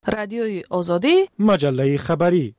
رادیوی آزادی، مجله خبری.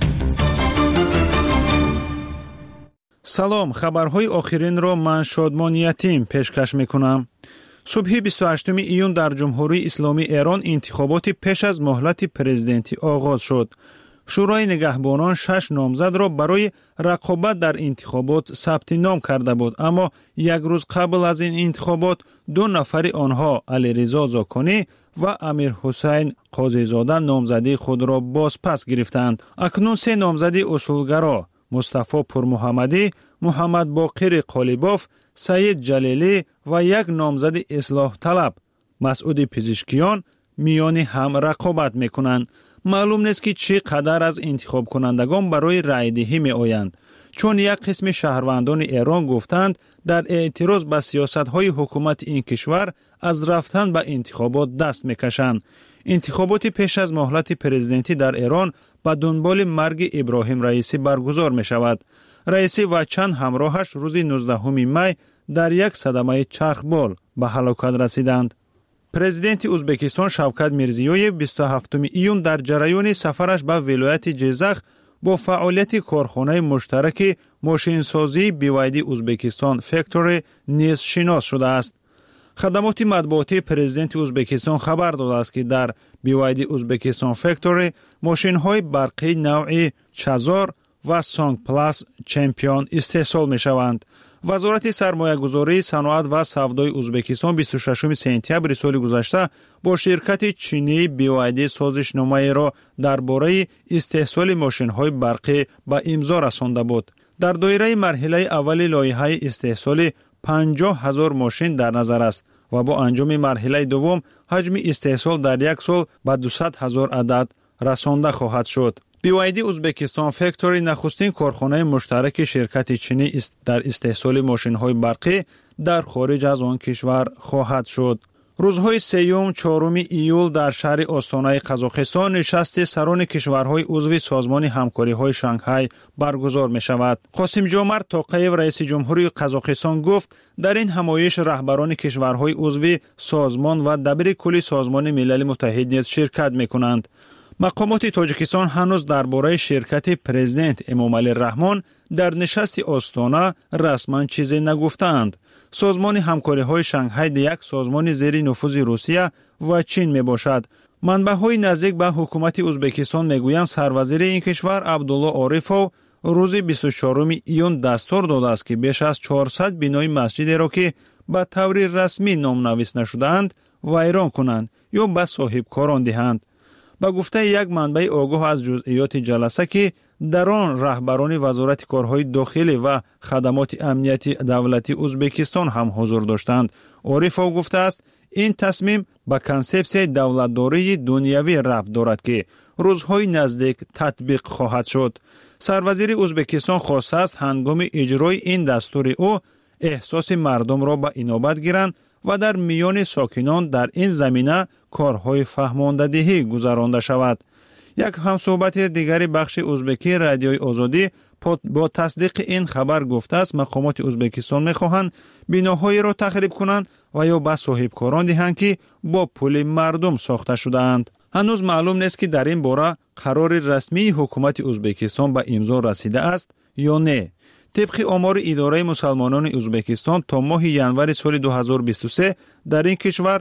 سلام، خبرهای آخرین را من شادمان یتیم پیشکش میکنم. صبح 28 ایون در جمهوری اسلامی ایران انتخابات پیش از مهلت پرزیدنتی آغاز شد. شورای نگهبانان 6 نامزد را برای رقابت در انتخابات ثبت نام کرده بود، اما یک روز قبل از این انتخابات 2 نفر آنها علیرضا زاکانی و امیر حسین قاضی‌زاده نامزدی خود را بازپس گرفتند. اکنون 3 نامزد اصولگرا مصطفی پورمحمدی، محمد باقر قالیباف، سید جلیلی و یک نامزد اصلاح طلب مسعود پزشکیان میان هم رقابت میکنند. معلوم نیست که چقدر از انتخاب کنندگان برای رای دهی می آیند، چون یک قسم شهروندان ایران گفتند در اعتراض به سیاست‌های حکومت این کشور از رفتن به انتخابات دست میکشند. انتخابات پیش از مهلت پرزیدنتی در ایران به دنبال مرگ ابراهیم رئیسی برگزار می شود. رئیسی و چند همراهش روز 19 می در یک صدمه چرخبال به هلاکت رسیدند. پرزیدنت ازبکستان شوکت میرزیویف 27 ایون در جریان سفرش به ولایت جیزخ با فعالیت کارخانه مشترک ماشینسازی BYD ازبکستان فکتوری نیز شناس شده است. خدمات مطبوعاتی پرزیدنت ازبکستان خبر داده است که در BYD ازبکستان فکتوری ماشین‌های برقی نوع چازار و سانگ پلاس چمپیون استحصال می‌شوند. وزارت سرمایه‌گذاری، صنعت و سودای ازبکستان 26 سپتامبر سال گذشته با شرکت چینی BYD سازشنامه را درباره استحصال ماشین‌های برقی به امضا رسانده بود. در دایره مرحله اول لایحه استحصال 50,000 ماشین در نظر است و با انجام مرحله دوم حجم استحصال در یک سال به 200,000 عدد رسانده خواهد شد. BYD ازبکستان فکتوری نخستین کارخانه مشترک شرکت چینی در استحصال ماشین‌های برقی در خارج از آن کشور خواهد شد. روزهای 3 و 4 ایول در شهر آستانه قزاقستان نشست سران کشورهای عضو سازمان همکاری‌های شانگهای برگزار می‌شود. قاسم جمعت توقییف رئیس جمهوری قزاقستان گفت در این همایش رهبران کشورهای عضو سازمان و دبیر کل سازمان ملل متحد نیز شرکت می‌کنند. مقامات تاجیکستان هنوز درباره شرکت پرزیدنت امامعلی رحمان در نشست آستانه رسما چیزی نگفتند. سازمان همکاری‌های شانگهای یک سازمان زیر نفوذ روسیه و چین می باشد. منبع‌های نزدیک به حکومت ازبکستان میگویند سروزیر این کشور عبدالله عارفوف روز 24 ایون دستور داده است که بیش از 400 بنای مسجدی را که به طور رسمی نامنویس نشده‌اند ویران کنند یا به صاحبکاران دهند. با گفته یک منبع آگاه از جزئیات جلسه که در آن رهبران وزارت کارهای داخلی و خدمات امنیتی دولتی ازبکستان هم حضور داشتند، عارفوف گفته است این تصمیم به کانسپسیای دولتداری دنیوی ربط دارد که روزهای نزدیک تطبیق خواهد شد. سروزیر ازبکستان خواسته است هنگام اجرای این دستور او احساس مردم را به اینابت گیرند و در میان ساکنان در این زمینه کارهای فهماندهی گذرانده شود. یک همصحبت دیگری بخش ازبکی رادیوی آزادی با تصدیق این خبر گفته است مقامات ازبکستان می‌خواهند بناهایی را تخریب کنند و یا به صاحبکاران دهند که با پول مردم ساخته شده‌اند. هنوز معلوم نیست که در این باره قرار رسمی حکومت ازبکستان به امضا رسیده است یا نه. طبق آمار اداره مسلمانان ازبکستان تا ماه ینور سال 2023 در این کشور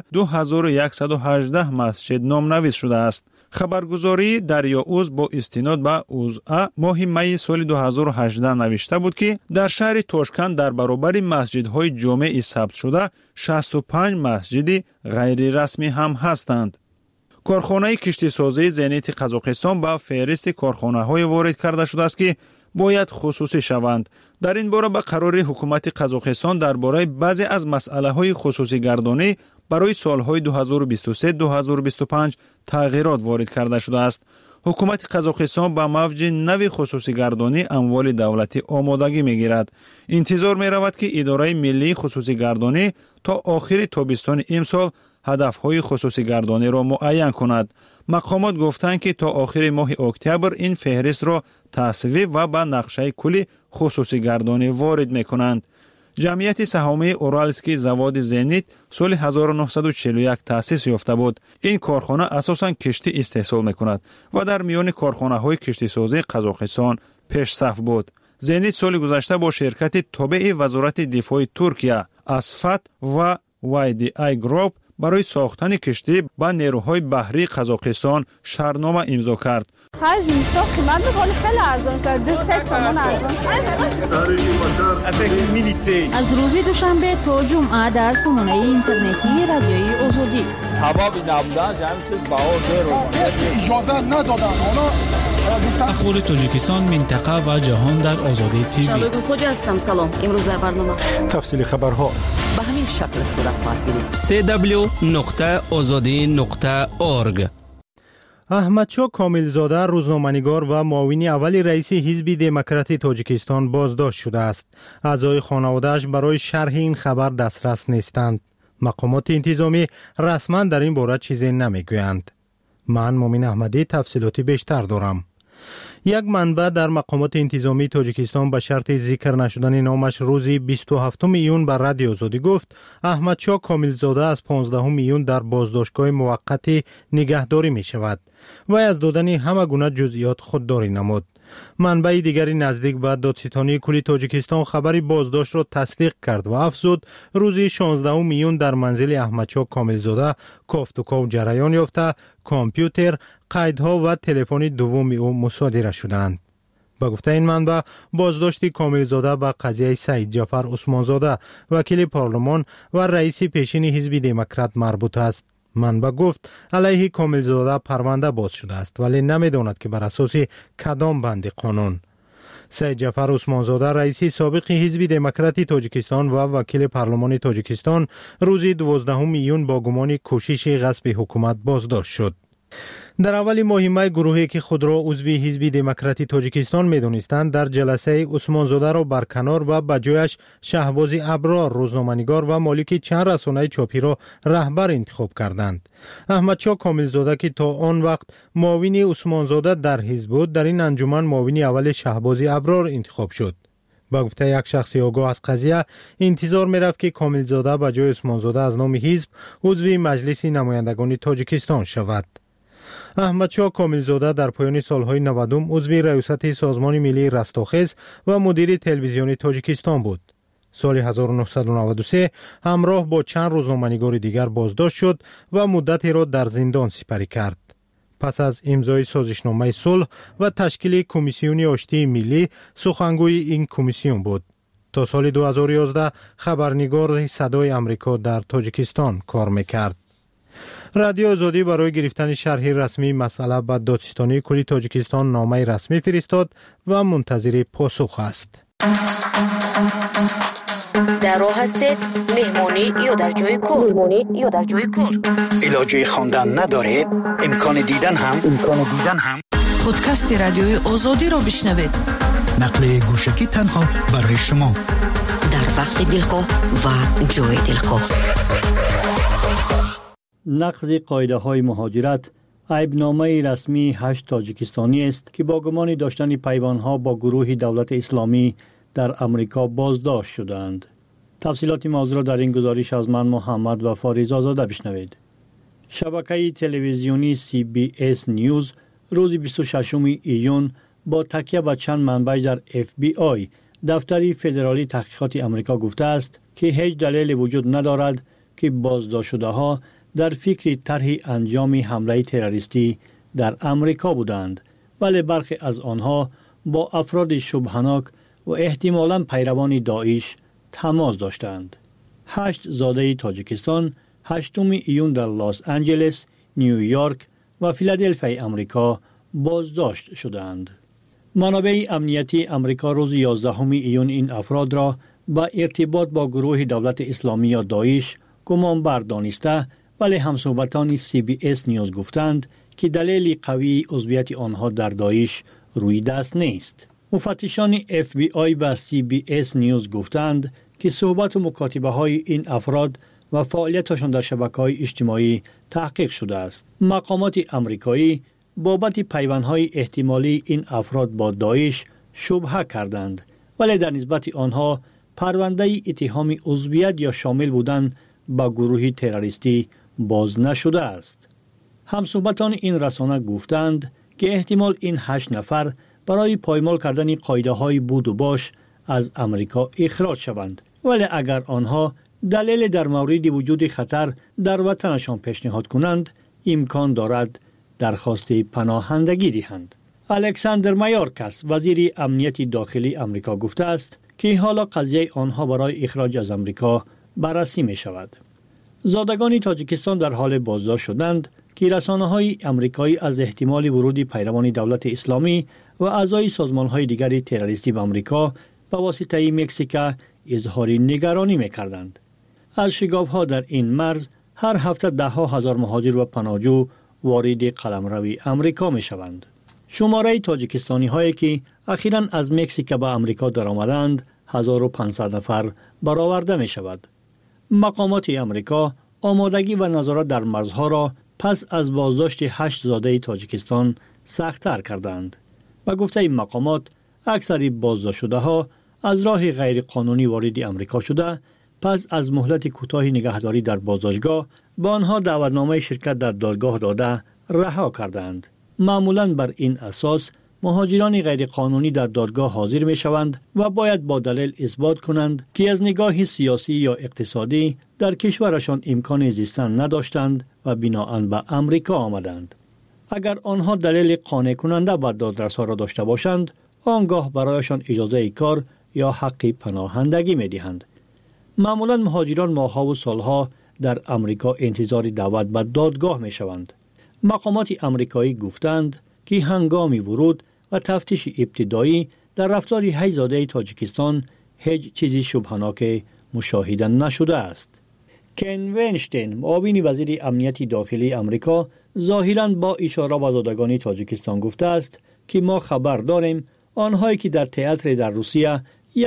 2118 مسجد نامنویس شده است. خبرگزاری دریاوز با استناد به اوزا ماه می سال 2018 نوشته بود که در شهر تاشکند در برابر مسجدهای جامع ثبت شده 65 مسجد غیر رسمی هم هستند. کارخانه کشتیسازی زینت قزاقستان با فهرست کارخانه‌های وارد کرده شده است که باید خصوصی شوند. در این باره به قرار حکومت قزاقستان درباره بعضی از مسئله‌های خصوصی گردانی برای سالهای 2023-2025 تغییرات وارد کرده شده است. حکومت قزاقستان با موج نوی خصوصی گردانی اموال دولتی آمادگی می‌گیرد. انتظار می‌رود که اداره ملی خصوصی گردانی تا آخر تابستان امسال هدف‌های خصوصی گردانی را معین کند. مقامات گفتند که تا آخر ماه اکتبر این فهرست را تصویب و به نقشه کلی خصوصی گردانی وارد می‌کنند. جمعیت سهامی اورالسکی زواد زنیت سال 1941 تأسیس یافته بود. این کارخانه اساساً کشتی استحصال میکند و در میان کارخانه‌های کشتی سازی قزاقستان پیش صف بود. زنیت سال گذشته با شرکت تابع وزارت دفاع ترکیه اسفت و YDI گروپ برای ساختن کشتی با نیروهای بحری قزاقستان شرطنامه امضا کرد. خرج ساخت من به خیلی ارزان شد. 2-3 تومان ارزان شد. از روز دوشنبه تا جمعه در سامانه اینترنتی رادیوی آزادی. هوا نبودن همین چیز بهار اجازه ندادن. اخبار تاجیکستان، منطقه و جهان در آزادی تیوی. شالوی خوجا هستم. سلام. امروز در برنامه تفصیل خبرها به همین شکل صورت خواهد گرفت. www.azadi.org. احمدشاه کاملزاده روزنامه‌نگار و معاون اول رئیس حزب دموکراتی تاجیکستان بازداشت شده است. اعضای خانواده‌اش برای شرح این خبر دسترس نیستند. مقامات انتظامی رسما در این باره چیزی نمیگویند. من مومن احمدی تفصیلاتی بیشتر دارم. یک منبع در مقامات انتظامی تاجیکستان به شرط ذکر نشدن نامش روز 27 ایون بر رادیو آزادی گفت احمدشاه کاملزاده از 15 ایون در بازداشتگاه موقت نگهداری می شود و از دادن همه گونه جزئیات خودداری نمود. منبع دیگری نزدیک به دادستانی کلی تاجیکستان خبری بازداشت را تصدیق کرد و افزود روز 16 ایون در منزل احمدشاه کاملزاده کافتوکاو جریان یافته کامپیوتر، قیدها و تلفن دوم او مصادره شدند. با گفته این منبع بازداشت کاملزاده به قضیه سید جعفر عثمانزاده وکیل پارلمان و رئیس پیشین حزب دموکرات مربوط است. منبع گفت علیه کاملزاده پرونده باز شده است ولی نمیداند که بر اساس کدام بند قانون. سید جعفر عثمانزاده رئیس سابق حزب دموکراتی تاجیکستان و وکیل پارلمان تاجیکستان روز 12 ایون با گمان کوشش غصب حکومت بازداشت شد. در اول ماه می گروهی که خود را عضو حزب دموکراتی تاجیکستان می‌دانستند در جلسه عثمانزاده را برکنار و به جایش شهباز ابرار روزنامه‌نگار و مالک چند رسانه چاپی را رهبر انتخاب کردند. احمدشاه کاملزاده که تا آن وقت معاون عثمانزاده در حزب بود در این انجمن معاون اول شهباز ابرار انتخاب شد. با گفته یک شخص آگاه از قضیه انتظار می‌رفت که کاملزاده به جای عثمانزاده از نام حزب عضو مجلس نمایندگان تاجیکستان شود. احمدشاه کاملزاده در پایان سالهای 90 عضو ریاست سازمان ملی رستاخیز و مدیر تلویزیونی تاجیکستان بود. سال 1993 همراه با چند روزنامه‌نگار دیگر بازداشت شد و مدتی را در زندان سپری کرد. پس از امضای سازشنامه صلح و تشکیل کمیسیون آشتی ملی سخنگوی این کمیسیون بود. تا سال 2011 خبرنگار صدای آمریکا در تاجیکستان کار میکرد. رادیو آزادی برای گرفتن شرح رسمی مسئله به دادستانی کلی تاجیکستان نامه رسمی فرستاد و منتظر پاسخ است. در راه هستید مهمانی یا در جای کار علاجه خواندن ندارید امکان دیدن هم پادکست رادیوی آزادی را بشنوید. نقل گوشکی تنها برای شما در وقت دلخواه و جای دلخواه. نقض قاعده‌های مهاجرت عیبنامه رسمی 8 تاجیکستانی است که با گمان داشتن پیوندها با گروه دولت اسلامی در امریکا بازداشت شدند. تفصیلات موضوع را در این گزارش از من محمد و فاریز آزاده بشنوید. شبکه تلویزیونی CBS نیوز روز 26 ایون با تکیه به چند منبع در FBI دفتر فدرالی تحقیقات امریکا گفته است که هیچ دلیل وجود ندارد که بازداشت شده ها در فکر طرح انجام حمله تروریستی در امریکا بودند، ولی برخی از آنها با افراد شبهناک و احتمالاً پیروان داعش تماس داشتند. 8 زاده تاجیکستان 8 ایون در لس آنجلس، نیویورک و فیلادلفیا امریکا بازداشت شدند. منابع امنیتی امریکا روز 11 ایون این افراد را با ارتباط با گروه دولت اسلامی یا داعش گمانبر دانسته، ولی همصحبتان CBS نیوز گفتند که دلیل قوی عضویت آنها در داعش روی دست نیست. مفتشان FBI با CBS نیوز گفتند که صحبت و مکاتبه های این افراد و فعالیتشان در شبکه‌های اجتماعی تحقیق شده است. مقامات امریکایی بابت پیوندهای احتمالی این افراد با داعش شبهه کردند، ولی در نسبت آنها پرونده اتهام عضویت یا شامل بودن به گروه تروریستی باز نشده است. همصحبتان این رسانه گفتند که احتمال این 8 نفر برای پایمال کردن قاعده‌های بود و باش از امریکا اخراج شوند، ولی اگر آنها دلیل در مورد وجود خطر در وطنشان پیشنهاد کنند امکان دارد درخواست پناهندگی دهند. الکساندر مایورکاس وزیر امنیت داخلی امریکا گفته است که حالا قضیه آنها برای اخراج از امریکا بررسی می شود. زادگان تاجیکستان در حال بازداشت شدند که رسانه‌های امریکایی از احتمال ورود پیروان دولت اسلامی و اعضای سازمان‌های دیگر تروریستی به امریکا به واسطه مکزیک اظهار نگرانی می‌کردند. از شگاف‌ها در این مرز هر هفته 10,000 مهاجر و پناهجو وارد قلمرو امریکا می‌شوند. شماره تاجیکستانی‌هایی که اخیراً از مکزیک به امریکا درآمدند 1500 نفر برآورده می‌شود. مقامات امریکا آمادگی و نظارت در مرزها را پس از بازداشت 8 زاده تاجیکستان سخت‌تر کردند. و گفته این مقامات اکثر بازداشت شده ها از راه غیر قانونی وارد امریکا شده، پس از مهلت کوتاه نگهداری در بازداشتگاه با آنها دعوتنامه شرکت در دادگاه داده رها کردند. معمولاً بر این اساس مهاجران غیر قانونی در دادگاه حاضر می شوند و باید با دلیل اثبات کنند که از نگاه سیاسی یا اقتصادی در کشورشان امکان زیستن نداشتند و بنااً به امریکا آمدند. اگر آنها دلیل قانع کننده به دادرس‌ها را داشته باشند، آنگاه برایشان اجازه کار یا حق پناهندگی می دهند. معمولاً مهاجران ماه‌ها و سالها در امریکا انتظار دعوت به دادگاه می شوند. مقامات امریکایی گفتند که هنگام ورود و تفتیش ابتدایی در رفتار 8 زاده تاجیکستان هیچ چیزی شبهناک مشاهده نشده است. کن وینشتین معاون وزیر امنیت داخلی امریکا ظاهراً با اشاره به زادگان تاجیکستان گفته است که ما خبر داریم آنهایی که در تئاتر در روسیه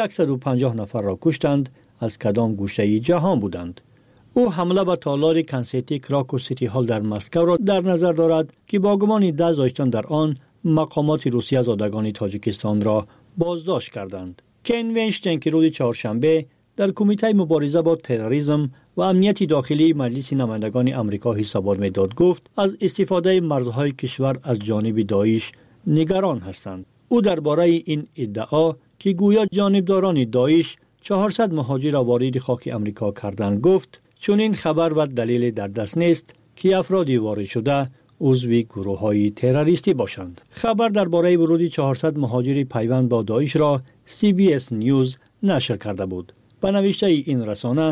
150 نفر را کشتند از کدام گوشه جهان بودند. او حمله به تالار کنسیتی کراکو سیتی هال در مسکو را در نظر دارد که با گمان دست داشتن در آن مقامات روسیه زادگان تاجیکستان را بازداشت کردند. کن وینشتین که روز چهارشنبه در کمیته مبارزه با تروریسم و امنیت داخلی مجلس نمایندگان امریکا حسابات می‌داد گفت از استفاده مرزهای کشور از جانب داعش نگران هستند. او درباره این ادعا که گویا جانبداران داعش 400 مهاجر را وارد خاک امریکا کردند گفت چون این خبر و دلیل در دست نیست که افرادی وارد شده عضو گروه‌های تروریستی باشند. خبر درباره ورود 400 مهاجر پیوند با داعش را CBS نیوز نشر کرده بود. به نوشته این رسانه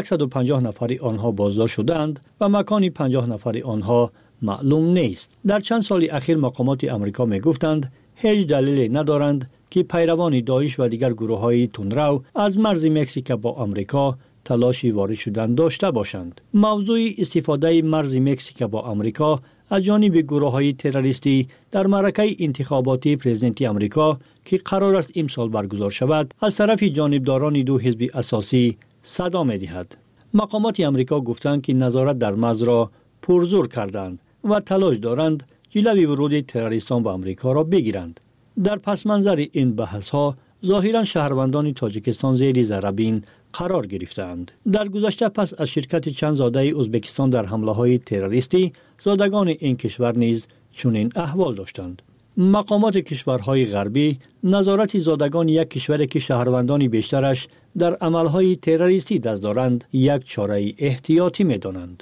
150 نفر آنها بازداشت شدند و مکان 50 نفر آنها معلوم نیست. در چند سال اخیر مقامات امریکا می گفتند هیچ دلیلی ندارند که پیروان داعش و دیگر گروه‌های تندرو از مرز مکزیک با امریکا تلاشی وارد شدن داشته باشند. موضوع استفاده مرز مکزیک با امریکا از جانب گروه‌های تروریستی در معرکه انتخاباتی پرزیدنتی امریکا که قرار است امسال برگزار شود از طرف جانبداران دو حزب اساسی صدا می‌دهد. مقامات امریکا گفتند که نظارت در مرز را پرزور کردند و تلاش دارند جلوی ورود تروریستان به امریکا را بگیرند. در پس منظر این بحث‌ها ظاهراً شهروندان تاجیکستان زیر ضربین قرار گرفتند. در گذشته پس از شرکت چند زاده ازبکستان در حمله‌های تروریستی، زادگان این کشور نیز چنین احوال داشتند. مقامات کشورهای غربی نظارت زادگان یک کشوری که شهروندان بیشترش در عملهای تروریستی دست دارند یک چاره احتیاطی می‌دانند.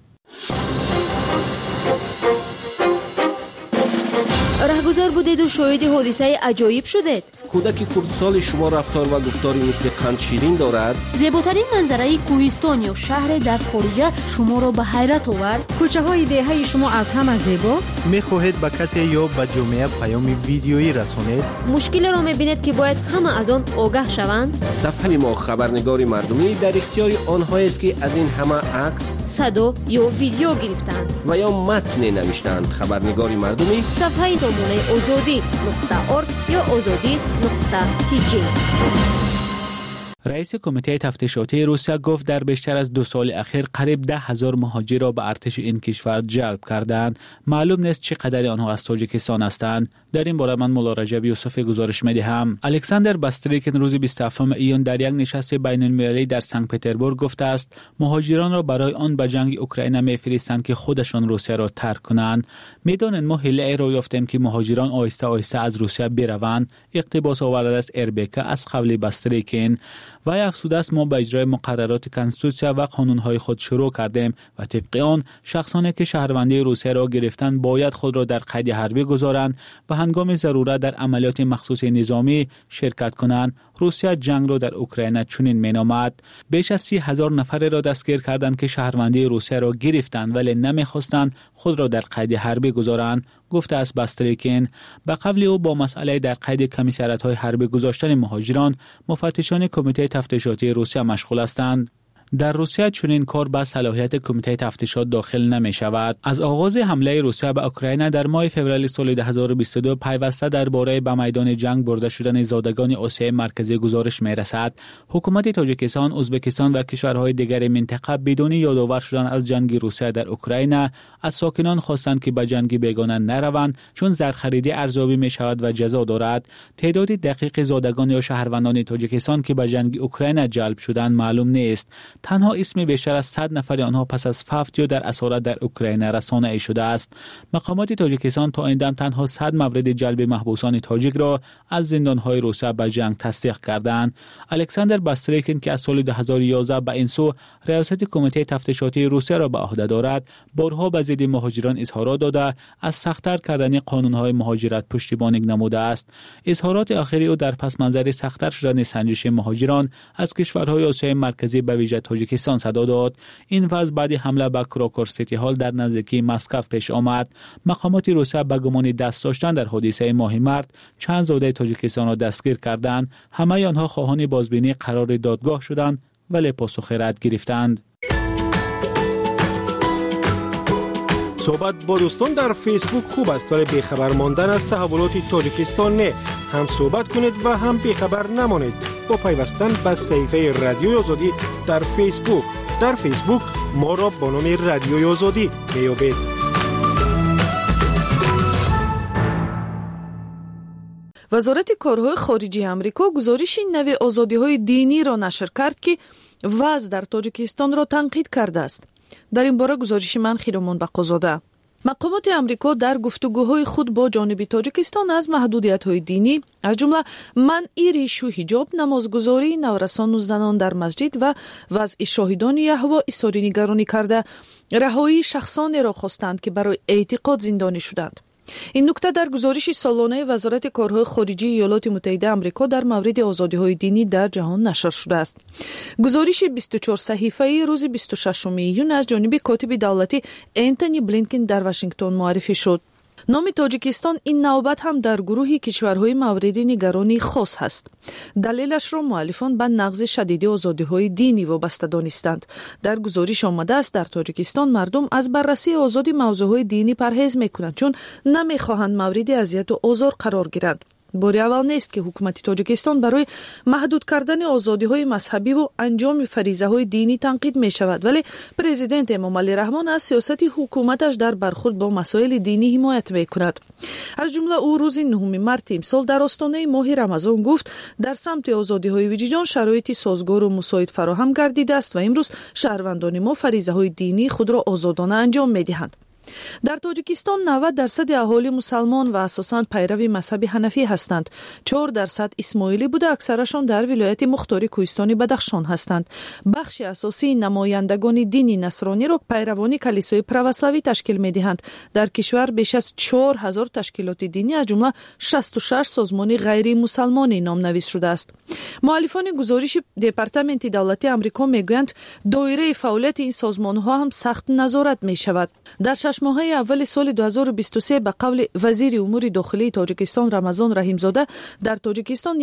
رهگذر بودید و شاهد حادثه عجایب شدید. کودک کردستان شما رفتار و گفتاری مثل قند شیرین دارد. زیباترین منظره کوهستان یا شهر در خارج شما را به حیرت آورد. کوچه های دهه شما از همه زیباست. می‌خواهید به کسی یا به جامعه پیام ویدیویی رسانید؟ مشکلی را می‌بینید که باید همه از آن آگاه شوند. صفحه ما خبرنگار مردمی در اختیار آنهایی است که از این همه عکس، صدا یا ویدیو گرفتند و یا متن نوشتند. خبرنگار مردمی صفحه نمونه azadi.org یا azadi.tg. رئیس کمیته تفتیشاتی روسیه گفت در بیشتر از 2 سال اخیر قریب 10,000 مهاجر را به ارتش این کشور جلب کردند. معلوم نیست چقدر آنها از تاجیکستان هستند. در این باره من مولا رجب یوسفی گزارش می‌دهم. الکساندر باستریکین روز 27 ایون در یک نشست بین‌المللی در سنت پترزبورگ گفته است مهاجران را برای آن به جنگ اوکراین می‌فرستند که خودشان روسیه را ترک کنند. می‌دانند ما حیله را یافتیم که مهاجران آهسته آهسته از روسیه بروند. اقتباس آورده است اربکا از قول باستریکین و افزوده است ما به اجرای مقررات کنستیتوسیا و قانون‌های خود شروع کردیم و طبق آن شخصانی که شهروندی روسیه را گرفتند باید خود را در قید حربی گذارند و هنگام ضرورت در عملیات مخصوص نظامی شرکت کنند. روسیه جنگ را در اوکراین چنین مینامد. بیش از 30,000 نفر را دستگیر کردند که شهروندی روسیه را گرفتند ولی نمی‌خواستند خود را در قید حربی گذارند، گفته است باستریکین. به قول او با مسئله در قید کمیساریات‌های حربی گذاشتن مهاجران مفتشان کمیته تفتیشاتی روسیه مشغول هستند. در روسیه چنین کار به صلاحیت کمیته تفتیشات داخل نمی شود. از آغاز حمله روسیه به اوکراین در ماه فوریه سال 2022 پیوسته درباره به میدان جنگ برده شدن زادگان آسیای مرکزی گزارش می رسد. حکومت تاجیکستان، ازبکستان و کشورهای دیگر منطقه بدون یادآور شدن از جنگ روسیه در اوکراین از ساکنان خواستند که به جنگ بیگانه نروند چون زرخرید ارزیابی می شود و جزا دارد. تعداد دقیق زادگان یا شهروندان تاجیکستان که به جنگ اوکراین جلب شدند معلوم نیست. تنها اسم بیشتر از 100 نفر آنها پس از فوت یا در اسارت در اوکراین رسانه‌ای شده است. مقامات تاجیکستان تا این دم تنها 100 مورد جلب محبوسان تاجیک را از زندان‌های روسیه به جنگ تصدیق کردند. الکساندر باستریکین که از سال 2011 به این سو ریاست کمیته تفتیشاتی روسیه را به عهده دارد، بارها به ضد مهاجران اظهارات داده از سخت‌تر کردن قانون‌های مهاجرت پشتیبانی نموده است. اظهارات آخری او در پس منظر سخت‌تر شدن سنجش مهاجران از کشورهای آسیای مرکزی به ویژه تاجیکستان صدا داد. این وضع بعد حمله به کراکور سیتی هال در نزدیکی مسکو پیش آمد. مقامات روسیه به گمان دست داشتن در حادثه ماه مارس چند زاده تاجیکستان را دستگیر کردند. همه آنها خواهان بازبینی قرار دادگاه شدند ولی پاسخ رد گرفتند. صحبت با دوستان در فیسبوک خوب است ولی بیخبر ماندن از تحولات تاجیکستان نه. هم صحبت کنید و هم بیخبر نمانید با پیوستن به صفحه رادیوی آزادی در فیسبوک. در فیسبوک ما را با نام رادیوی آزادی میابید. وزارت کارهای خارجی آمریکا گزارش نوی آزادی‌های دینی را نشر کرد که وضع در تاجیکستان را تنقید کرده است. در این باره گزارش من خیرمان بقازاده. مقامات آمریکا در گفتگوهای خود با جانب تاجیکستان از محدودیت‌های دینی از جمله منع ریش و حجاب، نمازگزاری نورسان و زنان در مسجد و وضع شاهدان یهوه اظهار نگرانی کرده رهایی شخصانی را خواستند که برای اعتقاد زندانی شدند. این نکته در گزارش سالانه وزارت کارهای خارجی ایالات متحده آمریکا در مورد آزادی‌های دینی در جهان نشر شده است. گزارش 24 صحیفه‌ای روز 26 ایون از جانب کاتب دولتی انتونی بلینکن در واشنگتن معرفی شد. نام تاجیکستان این نوبت هم در گروه کشورهای مورد نگرانی خاص است. دلیلش را مؤلفان به نقض شدید آزادی‌های دینی وابسته دانستند. در گزارش آمده است در تاجیکستان مردم از بررسی آزادی موضوعهای دینی پرهیز می‌کنند چون نمی‌خواهند مورد اذیت و آزار قرار گیرند. باری اول نیست که حکومت تاجیکستان برای محدود کردن آزادی‌های مذهبی و انجام فریضه‌های دینی تنقید می‌شود، ولی پرزیدنت امام علی رحمان از سیاست حکومتش در برخورد با مسائل دینی حمایت می‌کند. از جمله او روز 9 مارس امسال در آستانه ماه رمضان گفت در سمت آزادی‌های وجدان شرایط سازگار و مساعد فراهم گردیده است و امروز شهروندان ما فریضه‌های دینی خود را آزادانه انجام می‌دهند. در تاجیکستان 90% اهالی مسلمان و اساساً پیرو مذهب حنفی هستند. 4% اسماعیلی بوده، اکثرشان در ولایت مختار کوهستان بدخشان هستند. بخش اساسی نمایندگان دین نصرانی را پیروان کلیسای پروسلاوی تشکیل می‌دهند. در کشور بیش از 4000 تشکیلات دینی از جمله 66 سازمان غیر مسلمانی نامنویس شده است. مؤلفان گزارش دپارتمنت دولتی آمریکا میگویند دایره فعالیت این سازمان‌ها هم سخت نظارت می‌شود. در 6 ماه اول سال 2023 به قول وزیر امور داخلی تاجیکستان رمضان رحیمزاده در تاجیکستان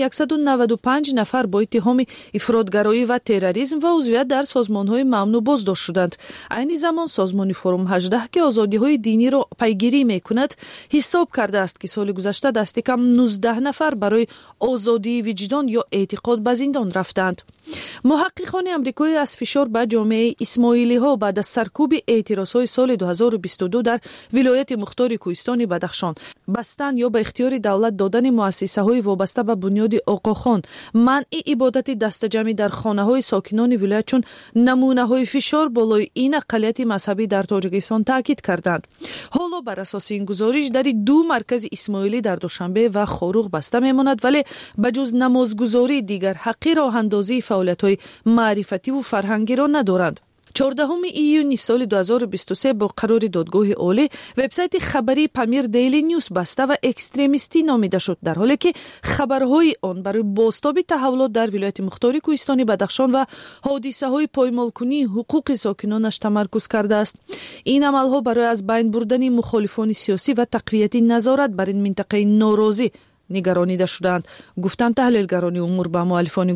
195 نفر با اتهام افراطگرایی و تروریسم و عضویت در سازمان‌های ممنوع بازداشت شدند. عین زمان سازمان فروم 18 که آزادی‌های دینی را پیگیری می‌کند حساب کرده است که سال گذشته دست کم 19 نفر برای آزادی وجدان یا اعتقاد به زندان رفتند. محققان آمریکایی از فشار به جامعه اسماعیلی ها بعد از سرکوب اعتراض های سال 2022 در ولایت مختار کوهستان بدخشان بستن یا به اختیار دولت دادن مؤسسه های وابسته به بنیاد آقاخان، منع عبادت دستجمعی در خانه های ساکنان ولایت چون نمونه های فشار بالای این اقلیت مذهبی در تاجیکستان تاکید کردند. حالا بر اساس این گزارش در 2 مرکز اسماعیلی در دوشنبه و خاروق بسته میماند، ولی بجز نمازگزاری دیگر حقی راه اندازی فعالیت‌های معرفتی و فرهنگی را ندارند. 14 ایون سال 2023 با قرار دادگاه عالی وبسایت خبری پامیر دیلی نیوز بسته و اکستریمیستی نامیده شد، در حالی که خبرهای آن برای بازتاب تحولات در ولایت مختار کوهستان بدخشان و حادثه‌های پایمال‌کنی حقوق ساکنانش تمرکز کرده است. این عمل‌ها برای از بین بردن مخالفان سیاسی و تقویت نظارت بر این منطقه ناراضی نگرانیده شدند، گفتند تحلیلگران امور به مؤلفان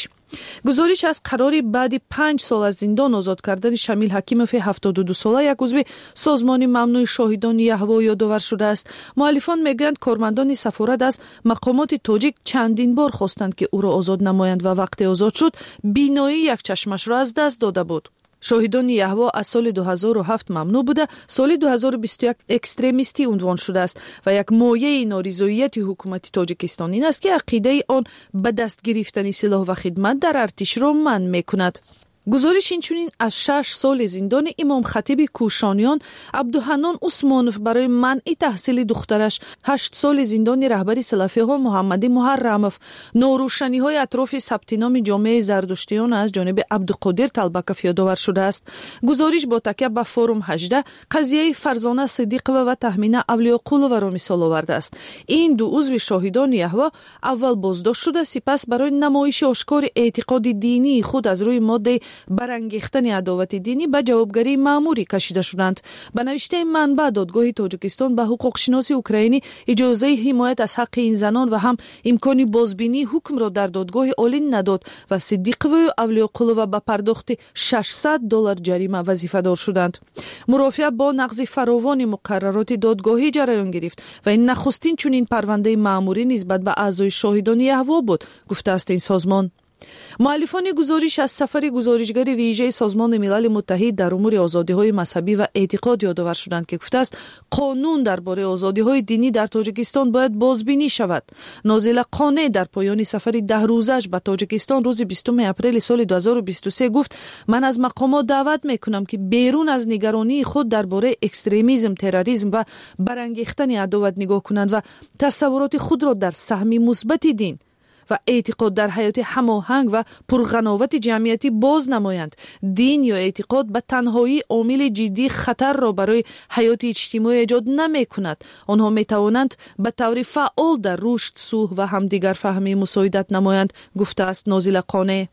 گزارش از قراری بعد 5 سال از زندان آزاد کردن شمیل حکیموف 72 ساله یک عضو سازمان ممنوع شاهدان یهوه یادآور شده است. مؤلفان میگویند کارمندان سفارت از مقامات تاجیک چندین بار خواستند که او را آزاد نمایند و وقتی آزاد شد بینایی یک چشمش را از دست داده بود. شاهدان یهوه از سال 2007 ممنوع بوده، سال 2021 اکستریمیستی عنوان شده است و یک مایه نارضایتی حکومت تاجیکستان این است که عقیده آن به دست گرفتن سلاح و خدمت در ارتش را منع میکند. گزارش اینچنین از 6 سال زندان امام خطیب کوشانیان عبدالحنان عثمانوف برای منع تحصیل دخترش، 8 سال زندان رهبر سلفی ها محمد محرموف، ناروشنی های اطراف ثبت نام جامعه زردشتیان از جانب عبدالقادر طلبکوف یادآور شده است. گزارش با تکیه به فورم 18 قضیه فرزانه صدیقه و تهمین اولیا قلوه را مثال آورده است. این 2 عضو شاهدان یهوه اول بازداشت شده، سپس برای نمایش آشکار اعتقاد دینی خود از روی ماده برانگیختن عداوت دینی به جوابگری مأموری کشیده شدند. به نوشته منبع دادگاه تاجیکستان به حقوق شناسی اوکراینی اجازه حمایت از حق این زنان و هم امکان بازبینی حکم را در دادگاه عالی نداد و صدیقه و اولیا قلوه به پرداخت $600 جریمه وظیفه دار شدند. مرافعه با نقض فراوان مقررات دادگاهی جریان گرفت و این نخستین چنین پرونده مأموری نسبت به اعضای شاهدان یهوه بود، گفته است این سازمان. مؤلفان گزارش از سفر گزارشگر ویژه سازمان ملل متحد در امور آزادی‌های مذهبی و اعتقاد یادآور شدند که گفته است قانون درباره آزادی‌های دینی در تاجیکستان باید بازبینی شود. نازل قانع در پایان سفر 10 روزش به تاجیکستان روز 20 اپریل سال 2023 گفت من از مقامات دعوت میکنم که بیرون از نگرانی خود درباره اکستریمیسم، تروریسم و برانگیختن عداوت نگاه کنند و تصورات خود را در سهم مثبت دین و اعتقاد در حیات هماهنگ و پرغناوت جمعیتی باز نمایند. دین یا اعتقاد به تنهایی عامل جدی خطر را برای حیات اجتماعی ایجاد نمی کند. آنها می توانند به طور فعال در رشد، صلح و همدیگر فهمی مساعدت نمایند، گفته است نازل قانع.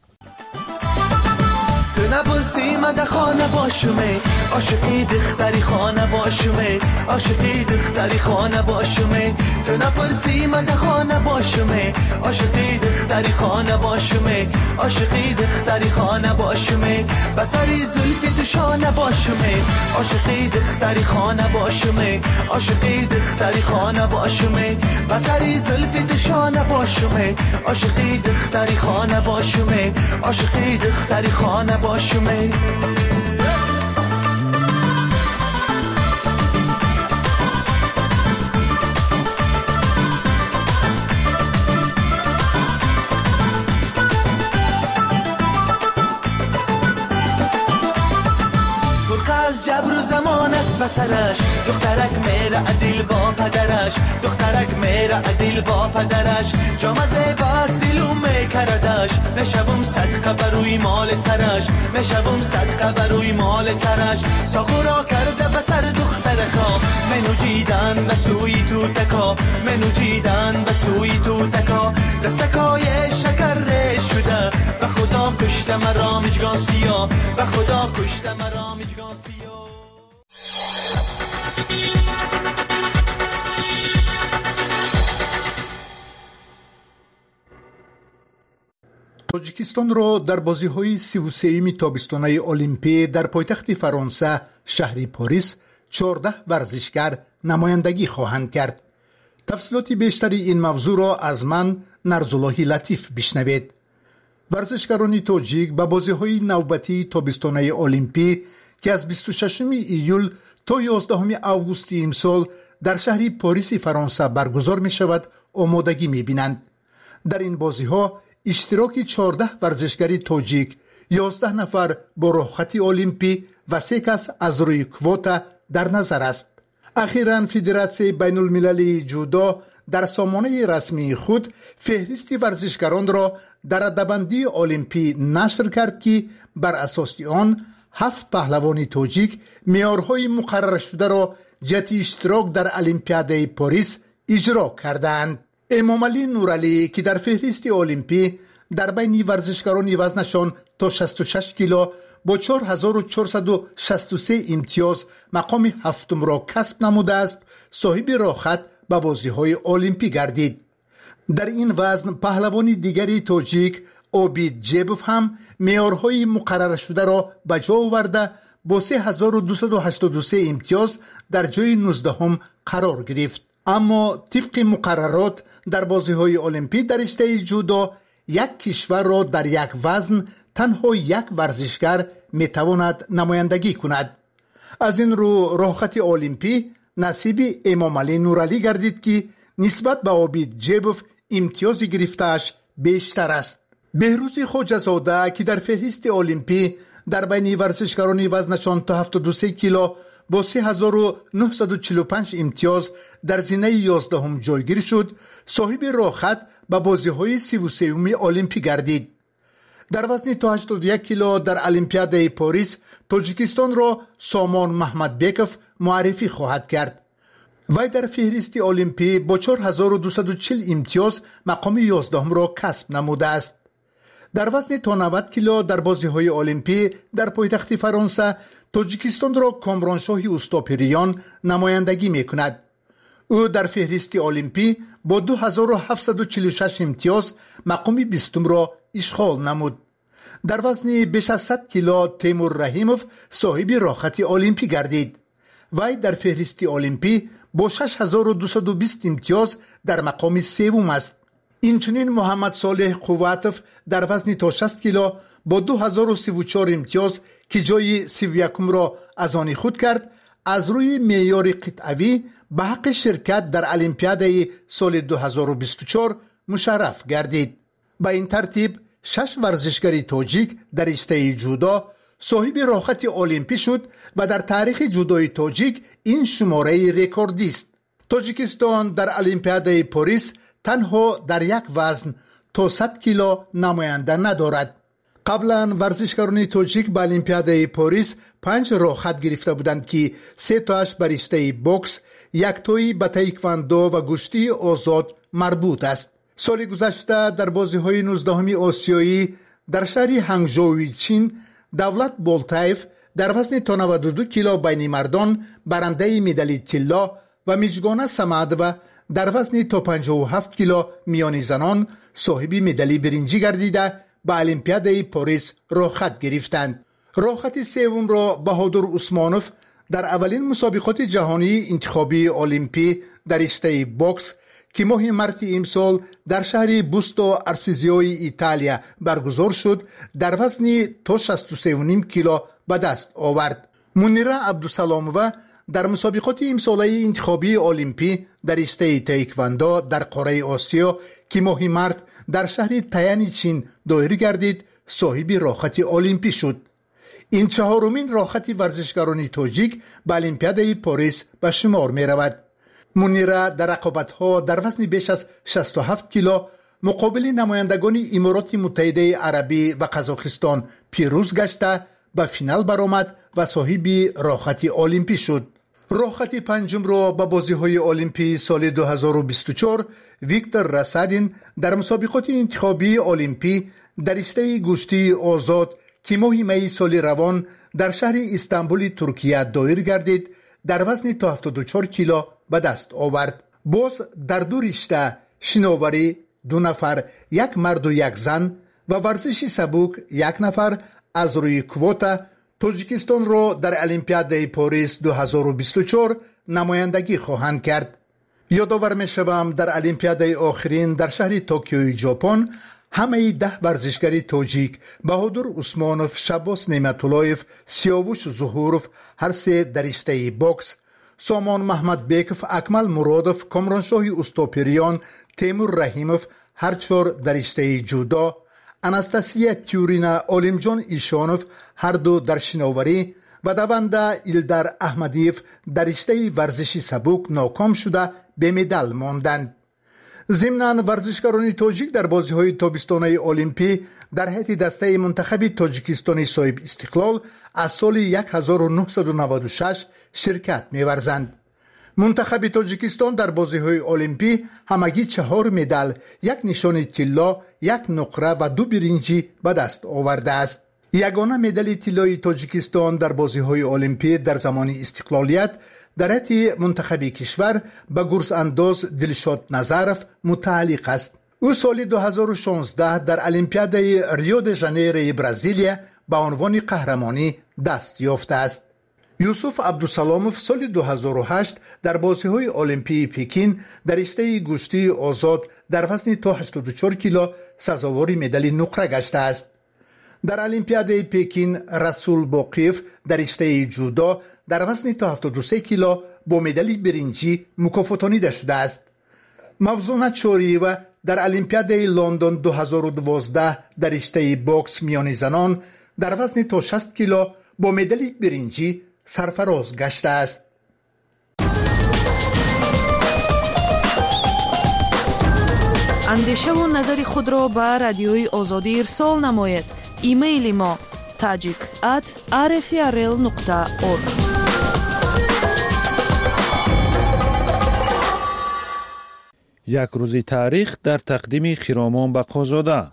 تو نبرسی مده خانه باشمه، عاشقی دختری خانه باشمه، عاشقی دختری خانه باشمه. تو نبرسی مده خانه باشمه، عاشقی دختری خانه باشمه، عاشقی دختری خانه باشمه. بسری زلفی تو شانه باشمه، عاشقی دختری خانه باشمه، عاشقی دختری خانه باشمه. بسری زلفی تو شانه باشمه، عاشقی دختری خانه باشمه، عاشقی دختری خانه باشمه. از جبر و زمان است بسرش، دخترک میره عدیل با پدرش، دخترک میره عدیل با پدرش. جامزه باز دیلو میکردش، میشوم صدقه بروی مال سرش، میشوم صدقه بروی مال سرش. ساخورا کرده بسر دخترکا، منو جیدن بسوی تو تکا، منو جیدن بسوی تو تکا. دستکای شکر شده، به خدا کشته مرا مجگان سیا، به خدا کشته مرا مجگان سیا. تاجیکستان را در بازی‌های 33 تابستانه المپی در پایتخت فرانسه شهر پاریس 14 ورزشگر نمایندگی خواهند کرد. تفصیلات بیشتری این موضوع را از من نرزالله لطیف بشنوید. ورزشکاران تاجیک به بازی‌های نوبتی تابستانه المپی که از 26 ایول تا 11 آگوست امسال در شهر پاریس فرانسه برگزار می شود آمادگی می بینند. در این بازی ها اشتراک 14 ورزشکار تاجیک، 11 نفر با رخصتی المپی و 3 کس از روی کوتا در نظر است. اخیراً فدراسیون بین المللی جودو در سامانه رسمی خود فهرست ورزشکاران را در رده‌بندی المپی نشر کرد که بر اساس آن 7 پهلوان تاجیک معیارهای مقرر شده را جهت اشتراک در المپیاد پاریس اجرا کردند. امامعلی نورعلی که در فهرست المپی در بین ورزشکاران وزنشان تا 66 کیلو با 4463 امتیاز مقام هفتم را کسب نموده است، صاحب رخصت به بازی‌های المپی گردید. در این وزن پهلوان دیگری تاجیک اوبید جیبوف هم معیارهای مقرر شده را به جا آورده با 3283 امتیاز در جای 19 قرار گرفت. اما طبق مقررات در بازی‌های المپی در رشته جودو یک کشور را در یک وزن تنها یک ورزشکار میتواند نمایندگی کند. از این رو رخصت المپی نصیب امامعلی نورعلی گردید که نسبت به اوبید جیبوف امتیاز گرفته‌اش بیشتر است. بهروز خواجه‌زاده که در فهرست المپی در بین ورزشکاران وزنشان تا 73 کیلو با 3945 امتیاز در زینه 11 جایگیر شد، صاحب رخصت به بازی‌های 33 المپی گردید. در وزن تا 81 کیلو در المپیاد پاریس تاجیکستان را سامان محمدبکوف معرفی خواهد کرد. وی در فهرست المپی با 4240 امتیاز مقام 11 را کسب نموده است. در وزن تا 90 کیلو در بازی‌های المپی در پایتخت فرانسه تاجیکستان را کامرانشاه اوستاپریان نمایندگی می‌کند. او در فهرست المپی با 2746 امتیاز مقام 20 را اشغال نمود. در وزن بیش از 100 کیلو تیمور رحیموف صاحب رخصت المپی گردید. وی در فهرست المپی با 6220 امتیاز در مقام 3 است. اینچنین محمد صالح قواتوف در وزن تا 60 کیلو با 2034 امتیاز که جای 31 را از آن خود کرد، از روی معیار قطعوی به حق شرکت در المپیاد سال 2024 مشرف گردید. به این ترتیب 6 ورزشکار تاجیک در رشته جودو صاحب رخصت المپی شد و در تاریخ جودوی تاجیک این شماره رکوردی است. تاجیکستان در المپیاد پاریس تنها در یک وزن تا 100 کیلو نماینده ندارد. قبلا ورزشکاران تاجیک به المپیاد پاریس 5 رخصت گرفته بودند که 3 تاش به رشته بوکس، 1 تایی به تایکواندو و گشتی آزاد مربوط است. سال گذشته در بازی‌های 19 آسیایی در شهر هنگژوی چین دولت بولتایف در وزن تا 92 کیلو بین مردان برنده مدال طلا و میجگانه سمدوه در وزن تا 57 کیلو میان زنان صاحب مدال برنجی گردیده به المپیاد پاریس رخصت گرفتند. رخصت سوم را بهادر عثمانوف در اولین مسابقات جهانی انتخابی المپی در رشته بوکس که ماه مارس امسال در شهر بوستو ارسیزیوی ایتالیا برگزار شد در وزن تا 63.5 کیلو به دست آورد. منیره عبدالسلاموه در مسابقات امساله انتخابی المپی در رشته تایکواندو در قاره آسیا که ماه مارس در شهر تایان چین دایر گردید صاحب رخصت المپی شد. این 4مین رخصت ورزشکاران تاجیک به المپیاد پاریس به شمار می رود. منیره در رقابت‌ها در وزن بیش از 67 کیلو مقابل نمایندگان امارات متحده عربی و قزاقستان پیروز گشته به فینال برآمد و صاحب رخصت المپی شد. رخصت پنجم را به بازی‌های المپی سال 2024 ویکتور راسادین در مسابقات انتخابی المپی در رشته گشتی آزاد که ماه می سال روان در شهر استانبول ترکیه دایر گردید در وزن تا 74 کیلو به دست آورد. باز در 2 رشته شناوری 2 نفر، 1 مرد و 1 زن و ورزش سبک 1 نفر از روی کوتا تاجیکستان را در المپیاد پاریس 2024 نمایندگی خواهند کرد. یادآور می‌شوم در المپیاد آخرین در شهر توکیو ژاپن همه 10 ورزشکاری تاجیک بهادر عثمانوف، شباس نعمتاللهیف، سیاوش ظهورف هر سه در رشته بوکس، سامان محمد بیکف، اکمل مرادوف، کامرانشاه استوپریان، تیمور رحیموف هر 4 در رشته جودو، اناستاسیا تیورینا، اولیمجان ایشانوف هر 2 در شناوری و دونده ایلدر احمدیف در رشته ورزشی سبک ناکام شده به مدال ماندند. ضمناً ورزشکاران تاجیک در بازی‌های تابستانه المپی در حیط دسته منتخب تاجیکستانی صاحب استقلال از سال 1996 شرکت می‌ورزند. منتخب تاجیکستان در بازی‌های المپی همگی 4 مدال، 1 نشان طلا، 1 نقره و 2 برنجی به دست آورده است. یگانه مدال طلای تاجیکستان در بازی‌های المپی در زمان استقلالیت در حیط منتخب کشور به گرز انداز دلشاد نظرف متعلق است. او سال 2016 در المپیاد ریو د ژانیرو برزیلیا به عنوان قهرمانی دست یافته است. یوسف عبدالسلاموف سال 2008 در بازی‌های المپی پکین در رشته گشتی آزاد در وزن تا 84 کیلو سزاوار مدال نقره گشته است. در المپیاد پکین رسول باقیف در رشته جودو در وزن تا 73 کیلو با مدال برنجی مکافاتانیده شده است. موزون چوریو در المپیاد لندن 2012 در رشته بوکس میان زنان در وزن تا 60 کیلو با مدال برنجی سرفراز گشته است. اندیشه و نظر خود را به رادیوی آزادی ارسال نماید. ایمیل ما tajik@rfrl.org. یک روزی تاریخ در تقدیم خرامان بقازاده.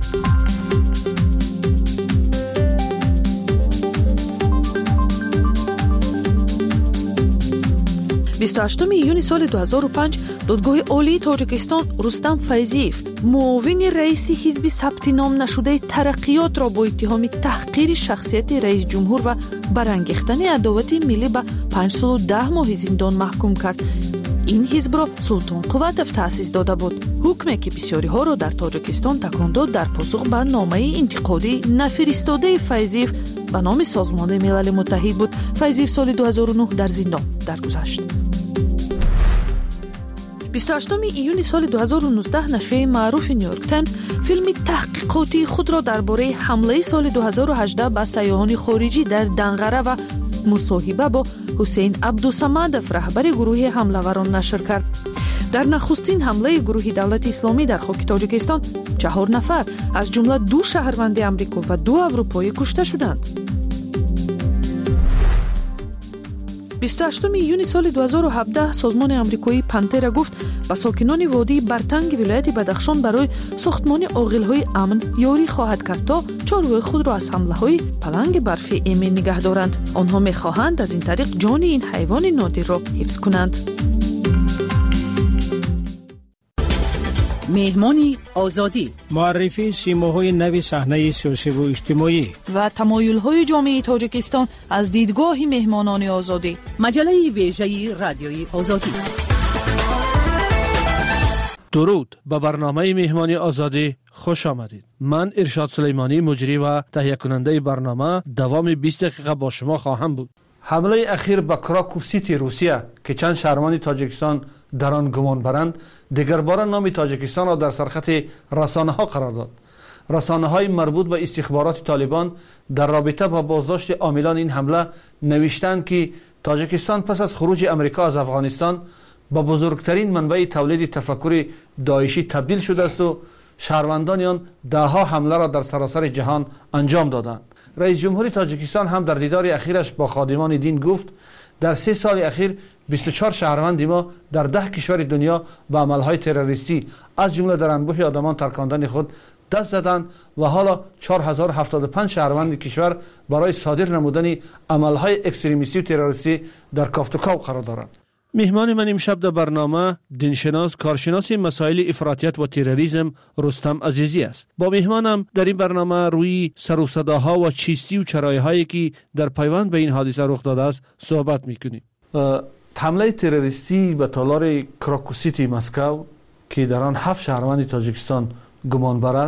28 ایون سال 2005 دادگاه عالی تاجیکستان رستم فیضیف معاون رئیس حزب ثبت نام نشده ترقیات را با اتهام تحقیر شخصیت رئیس جمهور و برانگیختن عداوت ملی به 5 سال و 10 ماه زندان محکوم کرد. این حزب را سلطان قوتف تأسیس داده بود. حکمی که بسیاری ها را در تاجیکستان تکان داد در پاسخ به نامه انتقادی نفرستاده فیضیف به نام سازمان ملل متحد بود. فیضیف سال 2009 در زندان درگذشت. 28 ایون سال 2019 نشریه معروف نیویورک تایمز فیلم تحقیقاتی خود را درباره حمله سال 2018 به سیاحان خارجی در دنقره و مصاحبه با حسین عبدالصمد رهبر گروه حمله‌وران نشر کرد. در نخستین حمله گروه دولت اسلامی در خاک تاجیکستان 4 نفر از جمله 2 شهروند آمریکا و 2 اروپایی کشته شدند. 28 ایون سال 2017 سازمان آمریکایی پانترا گفت به ساکنان وادی برتنگ ولایت بدخشان برای ساختمان عاقل‌های امن یاری خواهد کرد تا چاره‌های خود را از حمله‌های پلنگ برفی ایمن نگه دارند. آنها می‌خواهند از این طریق جان این حیوان نادر را حفظ کنند. مهمانی آزادی، معرفی سیماهای نو صحنه سیاسی و اجتماعی و تمایل‌های جامعه تاجیکستان از دیدگاه مهمانان آزادی. مجله ویژه رادیوی آزادی. درود، به برنامه مهمانی آزادی خوش آمدید. من ارشاد سلیمانی مجری و تهیه کننده برنامه دوام 20 دقیقه با شما خواهم بود. حمله اخیر به کراکو سیتی روسیه که چند شهروند تاجیکستان در آن گمان برند دیگر بار نام تاجیکستان را در سرخط رسانه ها قرار داد. رسانه های مربوط به استخبارات طالبان در رابطه با بازداشت عاملان این حمله نوشتند که تاجیکستان پس از خروج امریکا از افغانستان با بزرگترین منبع تولید تفکر داعشی تبدیل شده است و شهروندان آن دهها حمله را در سراسر جهان انجام دادند. رئیس جمهور تاجیکستان هم در دیدار اخیرش با خادمان دین گفت در 3 سال اخیر 24 شهروند ما در 10 کشور دنیا به عملهای تروریستی از جمله در انبوه آدمان ترکاندن خود دست زدند و حالا 4075 شهروند کشور برای صادر نمودن عملهای اکستریمیستی و تروریستی در کافتوکاو قرار دارند. مهمان من امشب در برنامه دینشناس کارشناس مسائل افراطیت و تروریسم رستم عزیزی است. با مهمانم در این برنامه روی سر و صداها و چیستی و چرایهایی که در پیوند به این حادثه رخ داده است صحبت میکنیم. حمله تروریستی به تالار کراکو سیتی مسکو که در آن 7 شهروند تاجیکستان گمان برند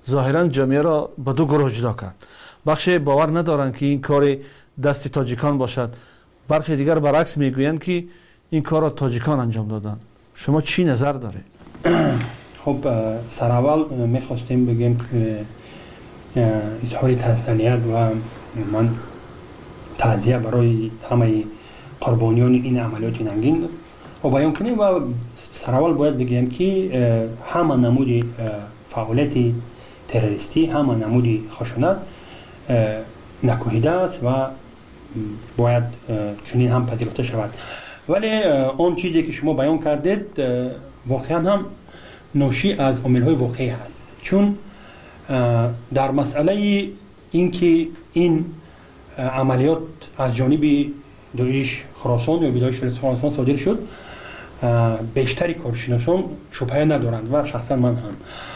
ظاهرا جامعه را به دو گروه جدا کرد. بخش باور ندارند که این کار دست تاجیکان باشد، برخی دیگر برعکس میگویند که این کار را تاجیکان انجام دادند. شما چی نظر دارید؟ خب سر اول میخواستیم بگیم که اظهار تسلیت و من تعزیه برای همه قربانیان این عملیات ننگین و بیان کنیم و سر اول باید بگیم که همه نمود فعالیت تروریستی، همه نمود خشونت نکوهیده است و باید چنین هم پذیرفته شود. ولی اون چیزی که شما بیان کردید واقعا هم ناشی از عامل‌های واقعی هست، چون در مسئله اینکه این عملیات از جانب داعش خراسان یا داعش خراسان صادر شد بیشتری کارشناسان شبهه ندارند و شخصا من هم،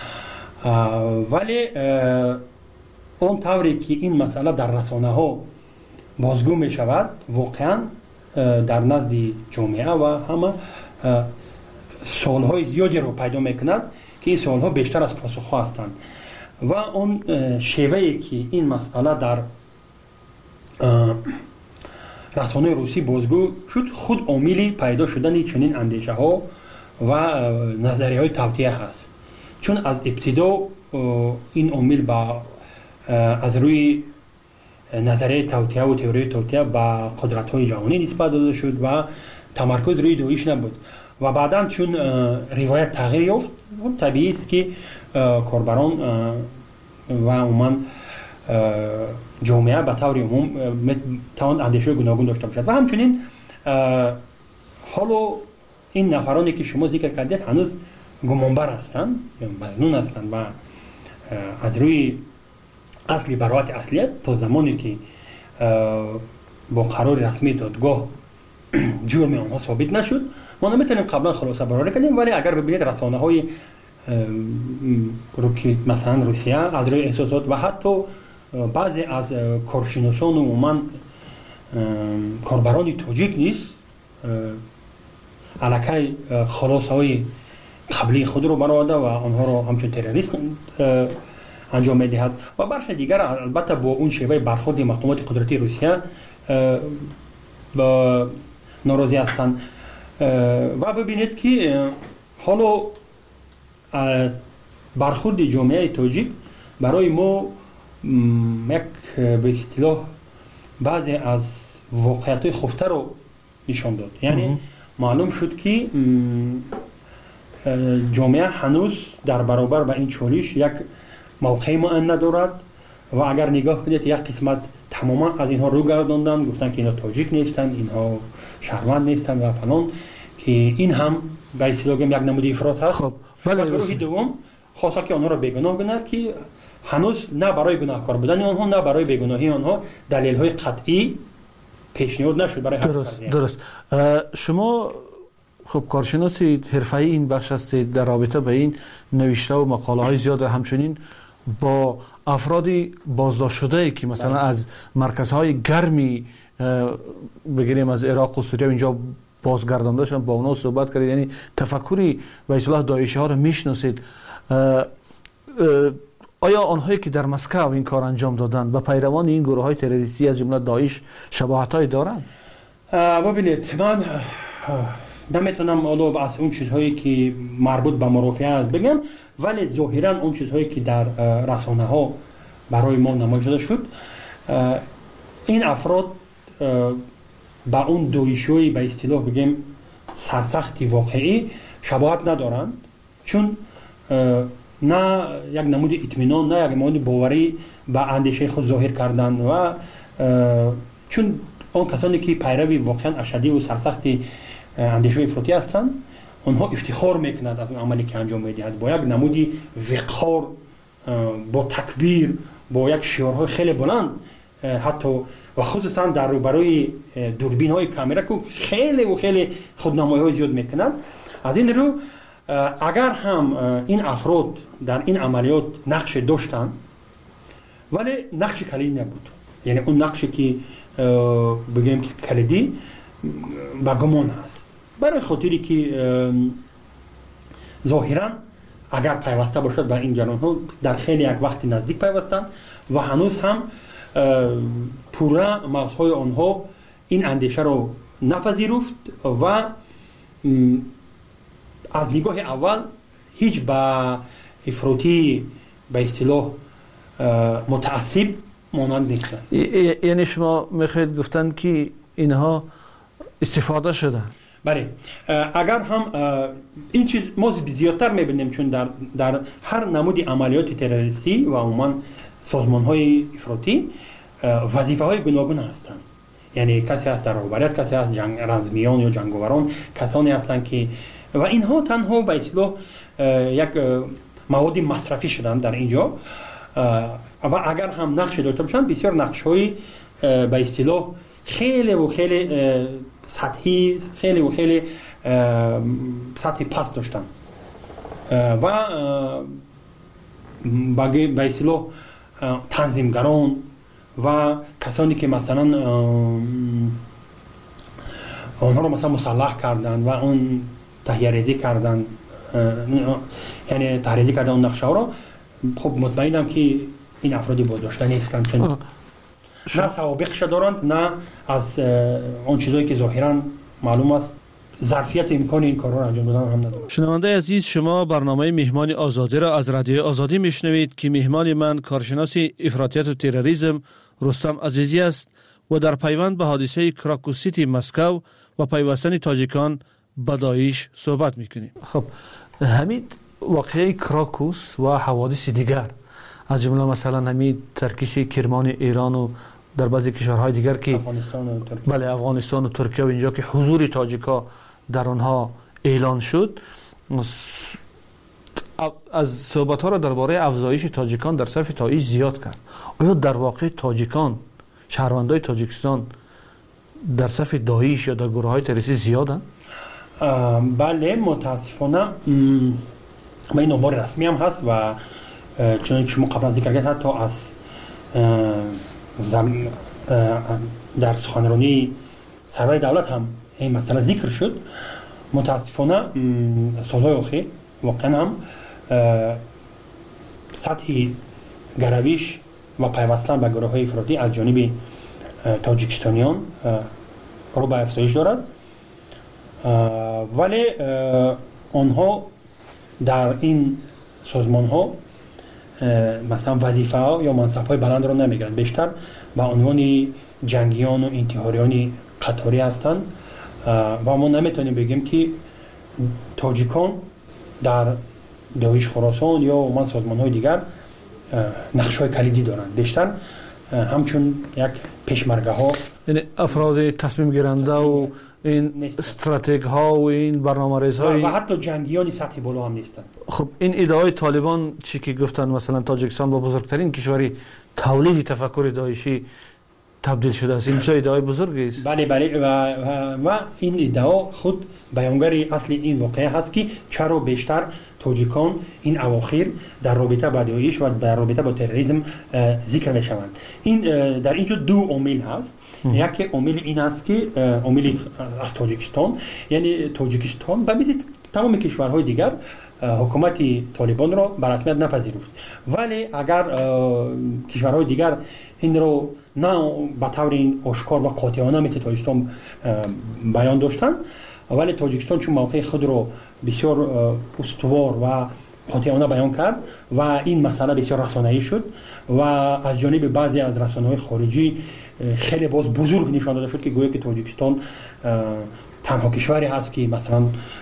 ولی اون طوری که این مسئله در رسانه ها بازگو می شود واقعا در نزد جامعه و همه سوالهای زیادی رو پیدا می کند که این سوالها بیشتر از پاسخ هستند و اون شیوهی که این مسئله در رسانه روسی بازگو شد خود عاملی پیدا شدن چنین اندیشه ها و نظریه های توطئه هست، چون از ابتدا این عامل با از روی نظریه توطئه و تئوری توطئه با قدرت های جهانی نسبت داده شد و تمرکز روی داعش نبود و بعدا چون روایت تغییر یافت طبیعی است که کاربران و عموما جامعه به طور عموم توان اندیشه گوناگون داشته باشد و همچنین حالا این نفرانی که شما ذکر کردید هنوز گمانبر هستند یا مظنون هستند و از روی اصلی براءت اصلیت تا زمانی که با قرار رسمی دادگاه جرم آنها ثابت نشد ما نمیتونیم قبلا خلاصه برآوری کنیم، ولی اگر ببینید رسانه های مثلا روسیه از روی احساسات و حتی بعضی از کارشناسان و عموما کاربران تاجیک نیست علاکه خلاصه های قبلی خود رو برآورده و آنها رو همچون تروریست انجام میدهد و برخی دیگر البته با اون شیوه برخورد مقامات قدرتی روسیه با ناراضی هستند و ببینید که حالا برخورد جامعه تاجیک برای ما یک به اصطلاح بعضی از واقعیت خفته رو نشان داد. یعنی معلوم شد که جامعه هنوز در برابر با این چالش یک موقع معین ندارد و اگر نگاه کنید یک قسمت تماما از اینها رو گرداندن، گفتن که اینا تاجیک نیستند، اینها شهروند نیستند و فلان، که این هم به اصطلاح یک نمود افراط هست. خب و گروه دوم خواسته که آنها را بیگناه بگند که هنوز نه برای گناهکار بودن آنها نه برای بیگناهی آنها دلیل های قطعی پیشنهاد نشد برای درست. شما خب کارشناسی حرفه‌ای این بخش هستید، در رابطه به این نوشته و مقاله های زیاد همچنین با افرادی بازداشت شده که مثلا از مرکزهای گرمی بگیریم از عراق و سوریه اینجا بازگردانده شدن، با اونا صحبت کردید، یعنی تفکری به اصطلاح داعشی ها رو میشناسید. آیا آنهایی که در مسکو این کار انجام دادند و پیروان این گروه های تروریستی از جمله داعش شباهت های دارند؟ ببینید من نمیتونم از اون چیزهایی که مربوط به مرافعه است بگم، ولی ظاهرا اون چیزهایی که در رسانه ها برای ما نمایش داده شد این افراد با اون داعشی به اصطلاح بگیم سرسختی واقعی شباهت ندارند، چون نه یک نمود اطمینان نه یک نمود باوری به اندیشه خود ظاهر کردن و چون اون کسانی که پیروی واقعا اشدی و سرسختی اندیشه افراطی هستند اونها افتخار میکنند از اون عملی که انجام میدهند با یک نمودی وقار، با تکبیر، با یک شعارهای خیلی بلند، حتی و خصوصا در روبروی دوربین های کامera که خیلی و خیلی خودنمایی های زیاد میکنند. از این رو اگر هم این افراد در این عملیات نقش داشتند ولی نقش کلیدی نبود، یعنی اون نقشی که بگیم که کلیدی با گمان هست، برای خاطری که ظاهرا اگر پیوسته باشد به این جریان‌ها در خیلی یک وقت نزدیک پیوستند و هنوز هم پورا مغزهای آنها این اندیشه رو نپذیرفت و از نگاه اول هیچ به افراطی به اصطلاح متعصب مانند نیستن. یعنی شما میخواید گفتن که اینها استفاده شدن؟ بله، اگر هم این چیز ما زیادتر میبینیم، چون در هر نمود عملیات تروریستی و عموما سازمان های افراطی وظیفه های گوناگون هستند. یعنی کسی هست در رهبریت، کسی هست رزمیان یا جنگاوران، کسانی هستند که و اینها تنها به اصطلاح یک مواد مصرفی شدن در اینجا و اگر هم نقش داشته باشند بسیار نقش های به اصطلاح خیلی و خیلی سطحی، خیلی و خیلی سطح پست داشتن و به اصطلاح تنظیمگران و کسانی که مثلا آنها رو مثلا مسلح کردن و اون تهیه ریزی کردن، یعنی تحریزی کردن اون نقشه ها رو، خب مطمئنم که این افرادی بازداشته نیستند، چون نه سوابقش دارند نه از اون چیزایی که ظاهرا معلوم است ظرفیت امکان این کارها را انجام دادن هم ندارند. شنونده عزیز، شما برنامه مهمان آزادی را از رادیو آزادی میشنوید که مهمان من کارشناس افراطیت و تروریسم رستم عزیزی است و در پیوند به حادثه کراکوس سیتی مسکو و پیوستن تاجیکان به داعش صحبت میکنیم. خب همین واقعه کراکوس و حوادث دیگر از جمله مثلا همین ترکیش کرمان ایران و در بعضی کشورهای دیگر که افغانستان و ترکیه و اینجا که حضور تاجیکا در آنها اعلان شد، از صحبت‌ها را درباره افزایش تاجیکان در صف داعش زیاد کرد. آیا در واقع تاجیکان، شهروندان تاجیکستان در صف داعش یا در گروه‌های تروریستی زیادند؟ بله، متاسفانه این آمار رسمی هم هست و چون شما قبلا ذکر کردید حتی از در سخنرانی سرور دولت هم این مسئله ذکر شد. متاسفانه سالهای اخیر واقعا هم سطح گرویش و پیوستن به گروه های افراطی از جانب تاجیکستانیان رو به افزایش دارد، ولی آنها در این سازمان ها مثلا وظیفه ها یا منصب های بلند رو نمیگیرند، بیشتر به عنوان جنگیان و انتحاریان قطاری هستند و ما نمیتونیم بگیم که تاجیکان در داعش خراسان یا من سازمان های دیگر نقش های کلیدی دارند، بیشتر همچون یک پیشمرگه ها، یعنی افراد تصمیم گیرنده و این استراتژی ها و این برنامه‌ریز های و حتی جنگیان سطح بالا هم نیستند. خب این ادعای طالبان چی که گفتن مثلا تاجیکستان با بزرگترین کشوری تولید تفکر داعشی تبدیل شده است، این چه ادعای بزرگی است؟ بله و این ادعا خود بیانگر اصل این واقعه هست که چرا بیشتر تاجیکان این اواخر در رابطه با داعش و در رابطه با تروریسم ذکر میشوند. این در اینجا دو عامل هست. یک عامل این است که عامل از تاجیکستان، یعنی تاجیکستان به مثل تمام کشورهای دیگر حکومت طالبان را به رسمیت نپذیرفت، ولی اگر کشورهای دیگر این رو نه به طور آشکار و قاطعانه مثل تاجیکستان بیان داشتند، ولی تاجیکستان چون موقع خود رو بسیار استوار و قاطعانه بیان کرد و این مسئله بسیار رسانه‌ای شد و از جانب بعضی از رسانه‌های خارجی خیلی باز بزرگ نشان داده شد که گویا که تاجیکستان تنها کشوری هست که مثلا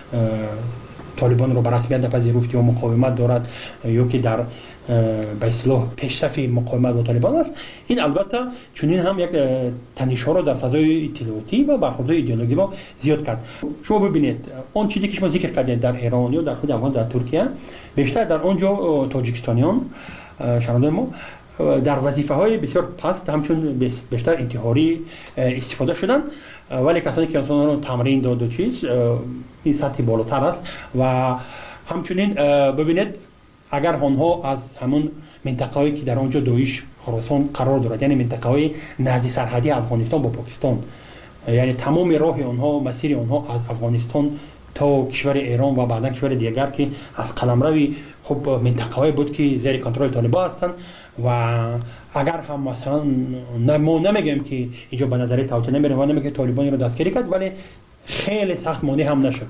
طالبان رو به رسمیت نپذیرفت یا مقاومت دارد یا که در به اصطلاح پیشرفت مقاومت با طالبان است. این البته چنین هم یک تنش‌ها را در فضای اطلاعاتی و برخوردهای ایدئولوژی را زیاد کرد. شما ببینید اون چیزی که شما ذکر کردید در ایران یا در خود افغان در ترکیه، بیشتر در آنجا تاجیکستانیان شهروندان ما در وظیفه‌های بسیار پست همچون بیشتر انتحاری استفاده شدن، ولی کسانی که انسان رو تمرین داد و چیز این سطح بالاتر است و همچنین ببینید اگر آنها از همون منطقه‌ای که در آنجا داعش خراسان قرار دارد، یعنی منطقه‌های نزدیک سرحدی افغانستان با پاکستان، یعنی تمام راه آنها، مسیر آنها از افغانستان تا کشور ایران و بعدا کشور دیگر که از قلمروی خب منطقه‌ای بود که زیر کنترل طالبان هستند و اگر هم مثلا ما نمیگیم که اینجا به نظر توطئه نمیره و نمیگه طالبان رو دستگیری کرد، ولی خیلی سخت مانع هم نشد.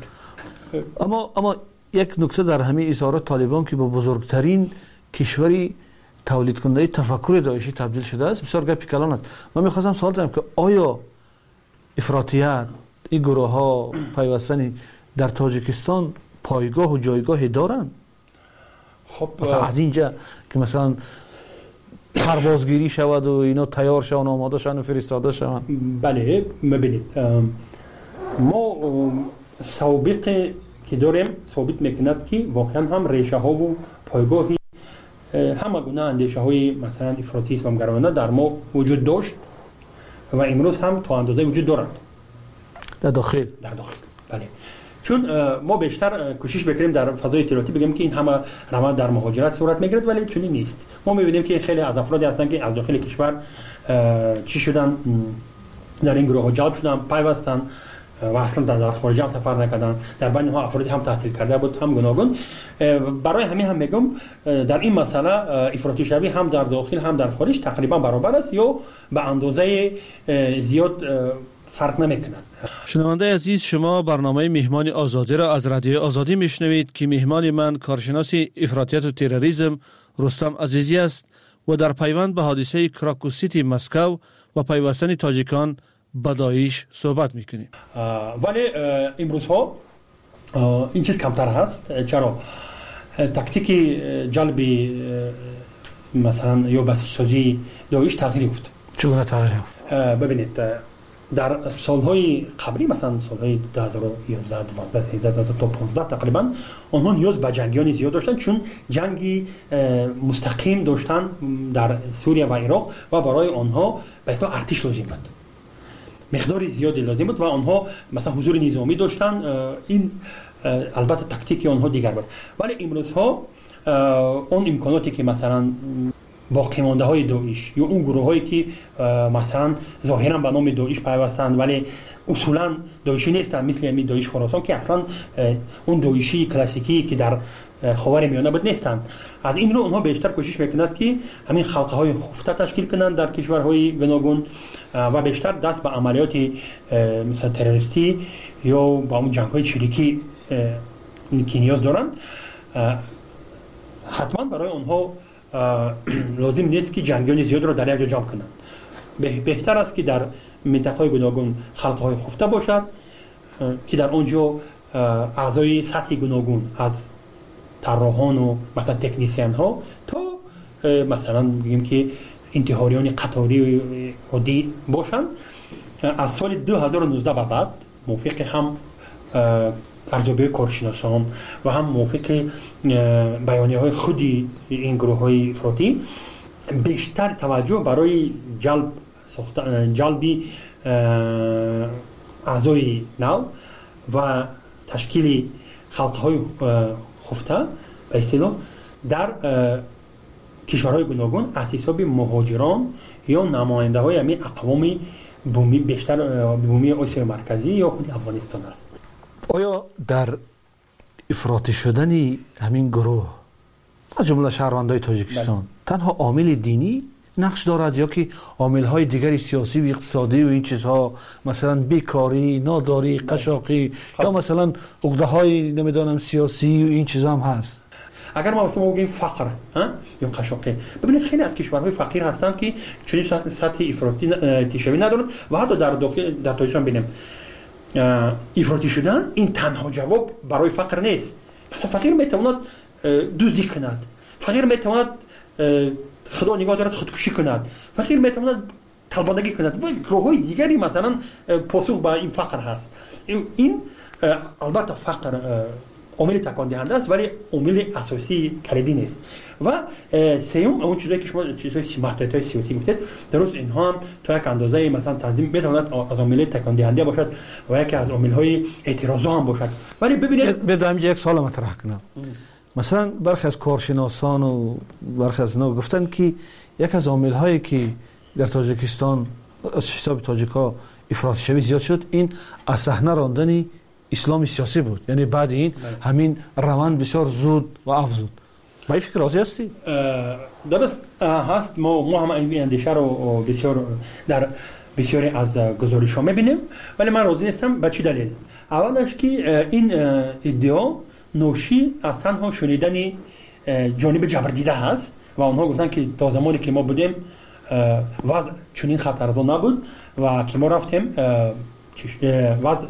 اما یک نکته در همه اظهارات طالبان که با بزرگترین کشوری تولید کننده تفکر داعشی تبدیل شده است بسیار گپی کلان است. من می‌خواستم سوال کنم که آیا افراطیت این گروه ها پیوستنی در تاجیکستان پایگاه و جایگاهی دارند؟ خب مثلا از اینجا که مثلا پروازگیری شود و اینا تیار شون آماده شون و فرستاده شون. بله ببینید ما سابقه که داریم ثابت میکند که واقعا هم ریشه ها و پایگاهی همه گونه اندیشه های مثلا افراطی اسلامگرایانه در ما وجود داشت و امروز هم تا اندازه وجود دارند در داخل. بله، چون ما بیشتر کوشش بکنیم در فضای اطلاعاتی بگیم که این همه روند در مهاجرت صورت میگیرد، ولی چنین نیست. ما میبینیم که خیلی از افرادی هستند که از داخل کشور چی شدن، در این گروه ها جلب شدن، پیوستن و اصلا در خارج هم سفر نکردن. در بین ها افرادی هم تحصیل کرده بود، هم گوناگون. برای همین هم میگم در این مسئله افراطی شوی هم در داخل هم در خارج تقریبا برابر است یا به اندازه زیاد فرق نمیکنند. شنونده عزیز، شما برنامه مهمان آزادی را از رادیو آزادی میشنوید که مهمان من کارشناس افراطیت و تروریسم رستم عزیزی است و در پیوند به حادثه کراکو سیتی مسکو و پیوستن تاجیکان به داعش صحبت میکنیم. ولی امروز ها این چیز کمتر هست. چرا؟ تاکتیک جلبی مثلا یا بسیج‌سازی داعش تغییر یافت. چگونه تغییر یافت؟ ببینید در سالهای قبلی مثلا سالهای 2011 12 13 تا 15 تقریبا آنها نیاز به جنگیان زیاد داشتن، چون جنگی مستقیم داشتن در سوریه و عراق و برای آنها به اصطلاح ارتش لازم بود، مقدار زیادی لازم بود و آنها مثلا حضور نظامی داشتن. این البته تاکتیک آنها دیگر بود. ولی امروز ها اون امکاناتی که مثلا باقی مانده های داعش یا اون گروه هایی که مثلا ظاهرا به نام داعش پیوستند ولی اصولا داعشی نیستند، مثل همین داعش خراسان که اصلا اون داعشی کلاسیکی که در خاورمیانه بود نیستند، از این رو اونها بیشتر کوشش میکنند که همین خلقه های خفته تشکیل کنند در کشورهای گوناگون و بیشتر دست به عملیات مثلا تروریستی یا با اون جنگ های چریکی که نیاز دارند. حتما برای اونها لازم نیست که جنگیان زیاد را در یک جا جمع کنند. بهتر است که در منطقه‌های گوناگون خلقه‌های خفته باشد که در آنجا اعضای سطح گوناگون از طراحان و مثلا تکنیسیان ها تا مثلا بگیم که انتحاریان قطاری عادی باشند. از سال 2019 به بعد موافق هم ارزیابی کارشناسان و هم موافق بیانیه‌های خودی این گروه‌های افراطی بیشتر توجه برای جلبی اعضای نو و تشکیل خلق‌های خفته به اصطلاح در کشورهای گوناگون از حساب مهاجران یا نماینده‌های همین اقوام بومی بیشتر بومی آسیا مرکزی یا خود افغانستان است. آیا در افراطی شدن همین گروه از جمله شهروندان تاجیکستان تنها عامل دینی نقش دارد یا که عامل‌های دیگری سیاسی و اقتصادی و این چیزها مثلا بیکاری، ناداری، قشاقی یا مثلا عقده‌های نمیدونم سیاسی و این چیزها هم هست؟ اگر ما مثلا بگیم فقر یا قشاقی، ببینید خیلی از کشورهای فقیر هستند که چنین سطح افراطی شوی ندارند و حتی در داخل در تاجیکستان ببینیم افراطی شدن این تنها جواب برای فقر نیست. مثلا فقیر میتواند دزدی کند، فقیر میتواند خدا نگاه دارد خودکشی کند، فقیر میتواند طلبندگی کند و گروه‌های دیگری مثلا پاسخ به این فقر هست. این البته فقر عامل تکان دهنده است ولی عامل اساسی کلیدی نیست. و سوم اون چیزایی که شما چیزهای محدودیت‌های سیاسی گفتید، درست اینها هم تا یک اندازه مثلا تنظیم میتواند از عامل تکان دهنده باشد و یکی از عامل‌های اعتراضا هم باشد. ولی ببینید بدم یک سوال مطرح کنم. مثلا برخی از کارشناسان و برخی از اینا گفتن که یک از عامل‌هایی که در تاجیکستان از حساب تاجیک‌ها افراطی شوی زیاد شد این از صحنه راندن اسلام سیاسی بود، یعنی بعد این همین روند بسیار زود و افزود. با این فکر راضی هستی؟ درست هست. ما هم این اندیشه رو بسیار در بسیاری از گزارش ها میبینیم، ولی من راضی نیستم. به چی دلیل؟ اولش که این ادعا نوشی از تنها شنیدن جانب جبردیده هست و آنها گفتن که تا زمانی که ما بودیم وضع چنین خطرناک نبود و که ما رفتیم وضع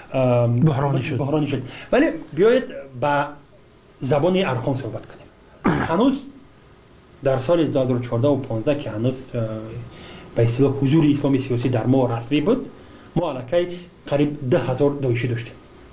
بحرانی شد. ولی بیایید با زبان ارقام صحبت کنیم. هنوز در سال 2014 و 15 که هنوز به اصطلاح حضور اسلامی سیاسی در ما رسمی بود، ما علاقه قریب 10,000 داعشی داشتیم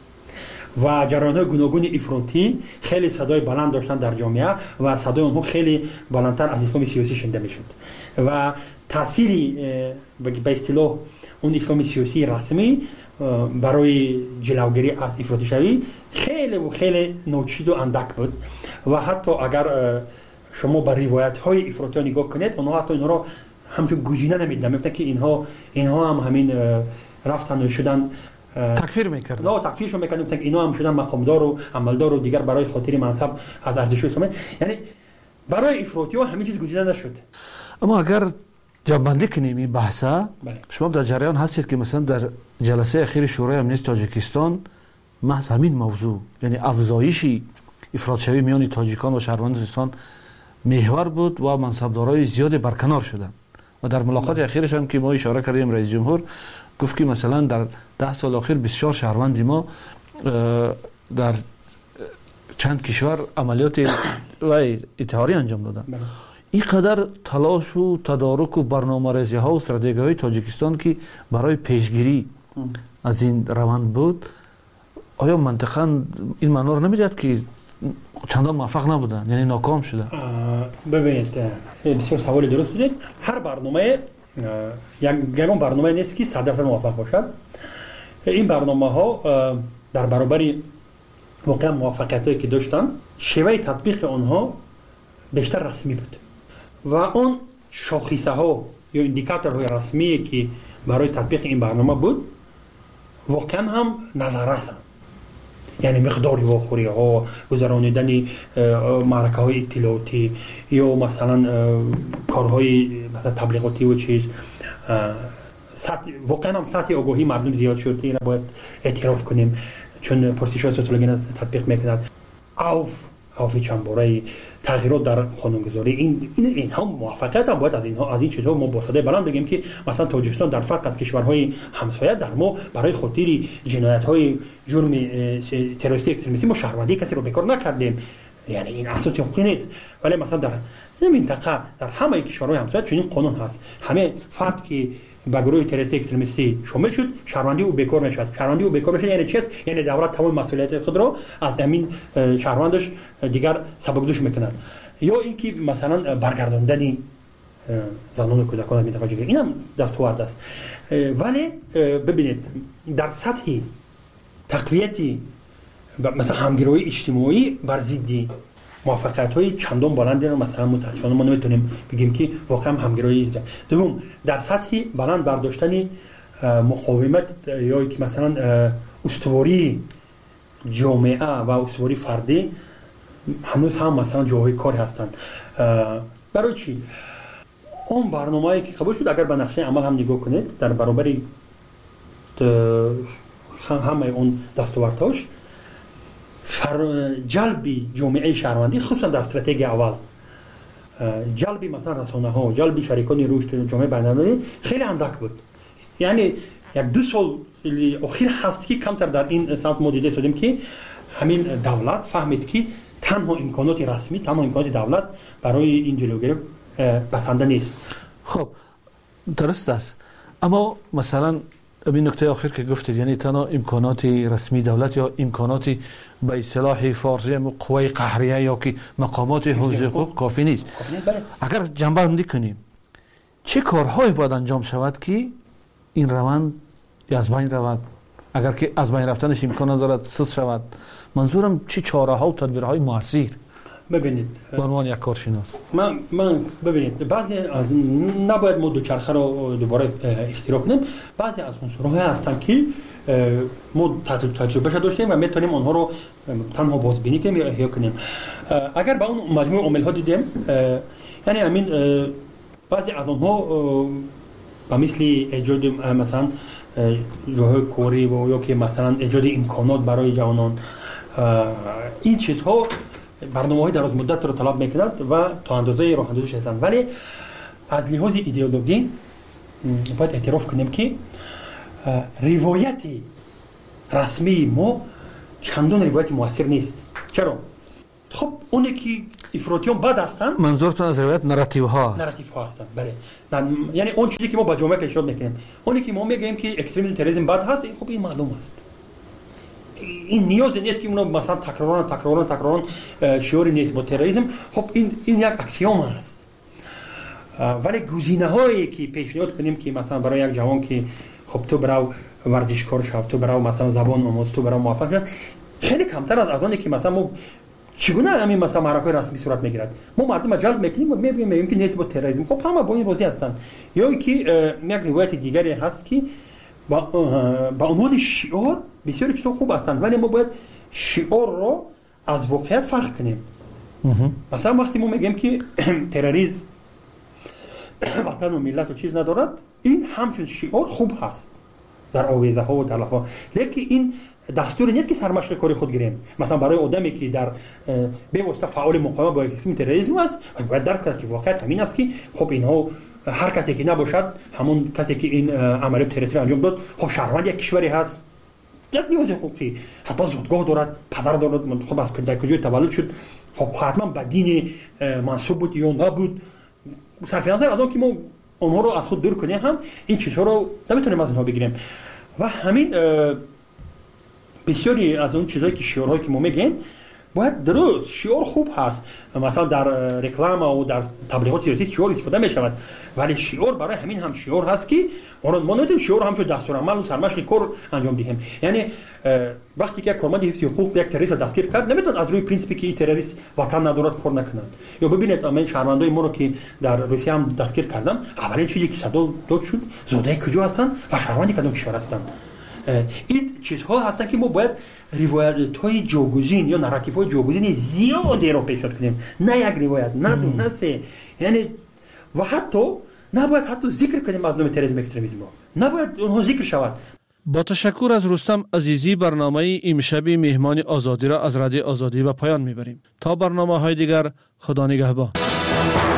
و جریان‌های گوناگون افراطی خیلی صدای بلند داشتن در جامعه و صدای آنها خیلی بلندتر از اسلام سیاسی شنیده میشد و تأثیری به اصطلاح اون اسلام سیاسی رسمی برای جلوگیری از افراطی شوی خیلی و خیلی ناچیز و اندک بود و حتی اگر شما با روایت‌های افراطی نگاه کنید، اونها حتی اینا رو همچون گزینه نمیدن، میگفتن که اینها هم همین رفتن و شدن تکفیر میکردن. نه، تکفیرشون میکردن، میگفتن که اینا هم شدن مقامدار و عملدار و دیگر برای خاطر مذهب از ارزش اسلامی. یعنی برای افراطی‌ها همین چیز گزینه نشد. اما اگر جنبندی کنیم این بحثا، شما در جریان هستید که مثلا در جلسه اخیر شورای امنیت تاجیکستان محض همین موضوع، یعنی افزایش افراط‌شوی میان تاجیکان و شهروندان محور بود و منصبدارای زیاد برکنار شدند و در ملاقات اخیرش هم که ما اشاره کردیم رئیس جمهور گفت که مثلا در 10 سال اخیر بسیار شهروند ما در چند کشور عملیات و اطهاری انجام دادن. این قدر تلاش و تدارک و برنامه‌ریزی ها و استراتژی های تاجیکستان که برای پیشگیری از این روند بود، آیا منطقاً این معنا رو نمیداد که چندان موفق نبودن، یعنی ناکام شدن؟ ببینید، بسیار سوال درست بود. هر برنامه یگان برنامه نیست که 100% موفق باشد. این برنامه ها در برابر واقعا موفقیت هایی که داشتن، شیوه تطبیق آنها بیشتر رسمی بود و اون شاخصه ها یا اندیکاتورهای رسمی که برای تطبیق این برنامه بود واقعا هم نظررس، یعنی مقداری واخوری ها، گذراندن معرکه های اطلاعاتی یا مثلا کارهای مثلا تبلیغاتی و چیز، واقعا هم سطح آگاهی مردم زیاد شد. این باید اعتراف کنیم، چون پرسش های سوتولوژی از تطبیق میکند. اوف چند باره تغییرات در قانونگذاری، این هم موفقیت هم باید از این چیزها ما با صدای بلند بگیم که مثلا تاجیکستان در فرق از کشورهای همسایه در ما برای خاطر جنایت‌های جرم تروریستی اکستریمیستی ما شهروندی کسی رو بیکار نکردیم، یعنی این اساس حقوقی نیست. ولی مثلا در این منطقه در همه کشورهای همسایه چنین قانون هست، همه فرد که با گروه تروریستی اکستریمیستی شامل شد شهروندی او بیکار نشد. شهروندی او بیکار نشد یعنی چیست؟ یعنی دولت تمام مسئولیت خود را از همین شهروندش دیگر سبکدوش میکند. یا اینکه مثلا برگرداندن زنان و کودکان از منطقه جنوبی، اینم دستاورد است. ولی ببینید در سطح تقویت مثلا همگرایی اجتماعی بر ضد موفقیت‌های چندان بلندی رو مثلا متاسفانه ما نمیتونیم بگیم که واقعا همگرایی. دوم، در سطح بلند برداشتن مقاومت یا که مثلا استواری جامعه و استواری فردی هنوز هم مثلا جاهای کار هستند. برای چی؟ اون برنامه‌ای که قبول شد اگر به نقشه عمل هم نگاه کنید در برابر همه اون دستاوردهاش، جلبی جامعه شهروندی خصوصا در استراتژی اول، جلبی مثلا رسانه ها، جلبی شریکان رشد جامعه بین‌المللی خیلی اندک بود. یعنی 1-2 سال اخیر هست که کمتر در این سمت ما دیده شدیم که همین دولت فهمید که تنها امکانات رسمی، تنها امکانات دولت برای این جلوگیری بسنده نیست. خب درست است، اما مثلا این نکته آخر که گفتید، یعنی تنها امکانات رسمی دولت یا امکانات به اصطلاح فارسی قوای قهریه یا که مقامات حفظ حقوق کافی نیست. اگر جنبندی کنیم چه کارهایی باید انجام شود که این روند از بین رود؟ اگر که از بین رفتنش امکان ندارد سست شود، منظورم چه چاره‌ها و تدبیرهای موثر؟ ببینید به عنوان یک کارشناس من ببینید بعضی نباید ما دوچرخه رو دوباره اشتراک کنیم. بعضی از عنصرها هستن که ما تجربه داشتیم و میتونیم آنها رو تنها بازبینی کنیم یا احیا کنیم. اگر با اون مجموعه عامل ها دیدیم، یعنی همین بعضی از آنها به مثل ایجاد مثلا جاهای کاری و یا که مثلا ایجاد امکانات برای جوانان، این چیزها برنامه‌های دراز مدت رو طلب می‌کند و تا اندازه راه اندازش هستند. ولی از لحاظ ایدئولوژی باید اعتراف کنیم که روایت رسمی ما چندان روایت موثر نیست. چرا؟ خب اونی که افراطیان بد هستند، منظورتون از روایت نراتیو ها هستند. بله، یعنی اون چیزی که ما با جامعه پیشنهاد میکنیم، اونی که ما میگیم که اکستریمیسم تروریسم بد هست، خب این معلوم است. این نیاز نیست که اونو مثلا تکرارن شعاری نیست با تروریسم. خب این یک اکسیوم است. ولی گزینه‌هایی که پیشنهاد کنیم که مثلا برای یک جوان که خب تو برو ورزشکار شو، تو برو مثلا زبان آموز، تو برو موفق شو، خیلی کمتر از آنی که مثلا ما چگونه همین مثلا معرکه‌های رسمی صورت میگیرد. ما مردم جلب میکنیم و میگیم که نیست با تروریسم. خب همه با این راضی هستند. یا که یک روایت دیگری هست که با عنوان شعار بسیار چیزا خوب هستند، ولی ما باید شعار رو از واقعیت فرق کنیم. مثلا وقتی ما میگیم که تروریسم وطن و ملت و چیز ندارد، این همچون شعار خوب هست در آویزه ها و تلف ها، لیکن این دستور نیست که سرمشق کاری خود گیریم. مثلا برای آدمی که در به واسطه فعال مقاومت با اکستریمیسم تروریسم است، باید درک کنه که واقعیت همین است که خب اینها هر کسی که نباشد، همون کسی که این عملیات تروریستی انجام داد، خب شهروند یک کشوری هست، یک نیاز حقوقی، حتما زادگاه دارد، پدر دارد، خب از در کجای تولد شد، خب حتما به دین منسوب بود یا نبود. صرف نظر از اون که ما اونها رو از خود دور کنیم، هم این چیزها رو نمیتونیم از اونها بگیریم. و همین بسیاری از اون چیزهایی که شعارهایی که ما میگیم باید درست، شعار خوب هست، مثلا در رکلام و در تبلیغات سیاسی شعار استفاده میشود، ولی شعار برای همین هم شعار هست که ما نمیتونیم شعار هم شو دستور عمل و سرمشق کار انجام دهیم. یعنی وقتی که کارمند حفظ حقوق یک تروریست دستگیر کرد، نمیتونه از روی پرینسیپی که این تروریست وطن ندارد کار نکنند. یا ببینید من شهروندای ما رو که در روسیه هم دستگیر کردم، اولین چیزی که صدا داد شد زاده کجا هستند و شهروندی کدام کشور هستند. این چیزها هستند که ما باید روایت‌های جوگزین یا نراتیوهای جوگزین زیادی رو پیشنهاد کنیم، نه یک روایت، نه دو، نه سه. یعنی و نباید حتی ذکر کنیم از نام تروریسم اکستریمیسم، نباید اونها ذکر شود. با تشکر از رستم عزیزی، برنامه امشبی مهمان آزادی را از رادیو آزادی به پایان میبریم. تا برنامه‌های دیگر، خدا نگهبان.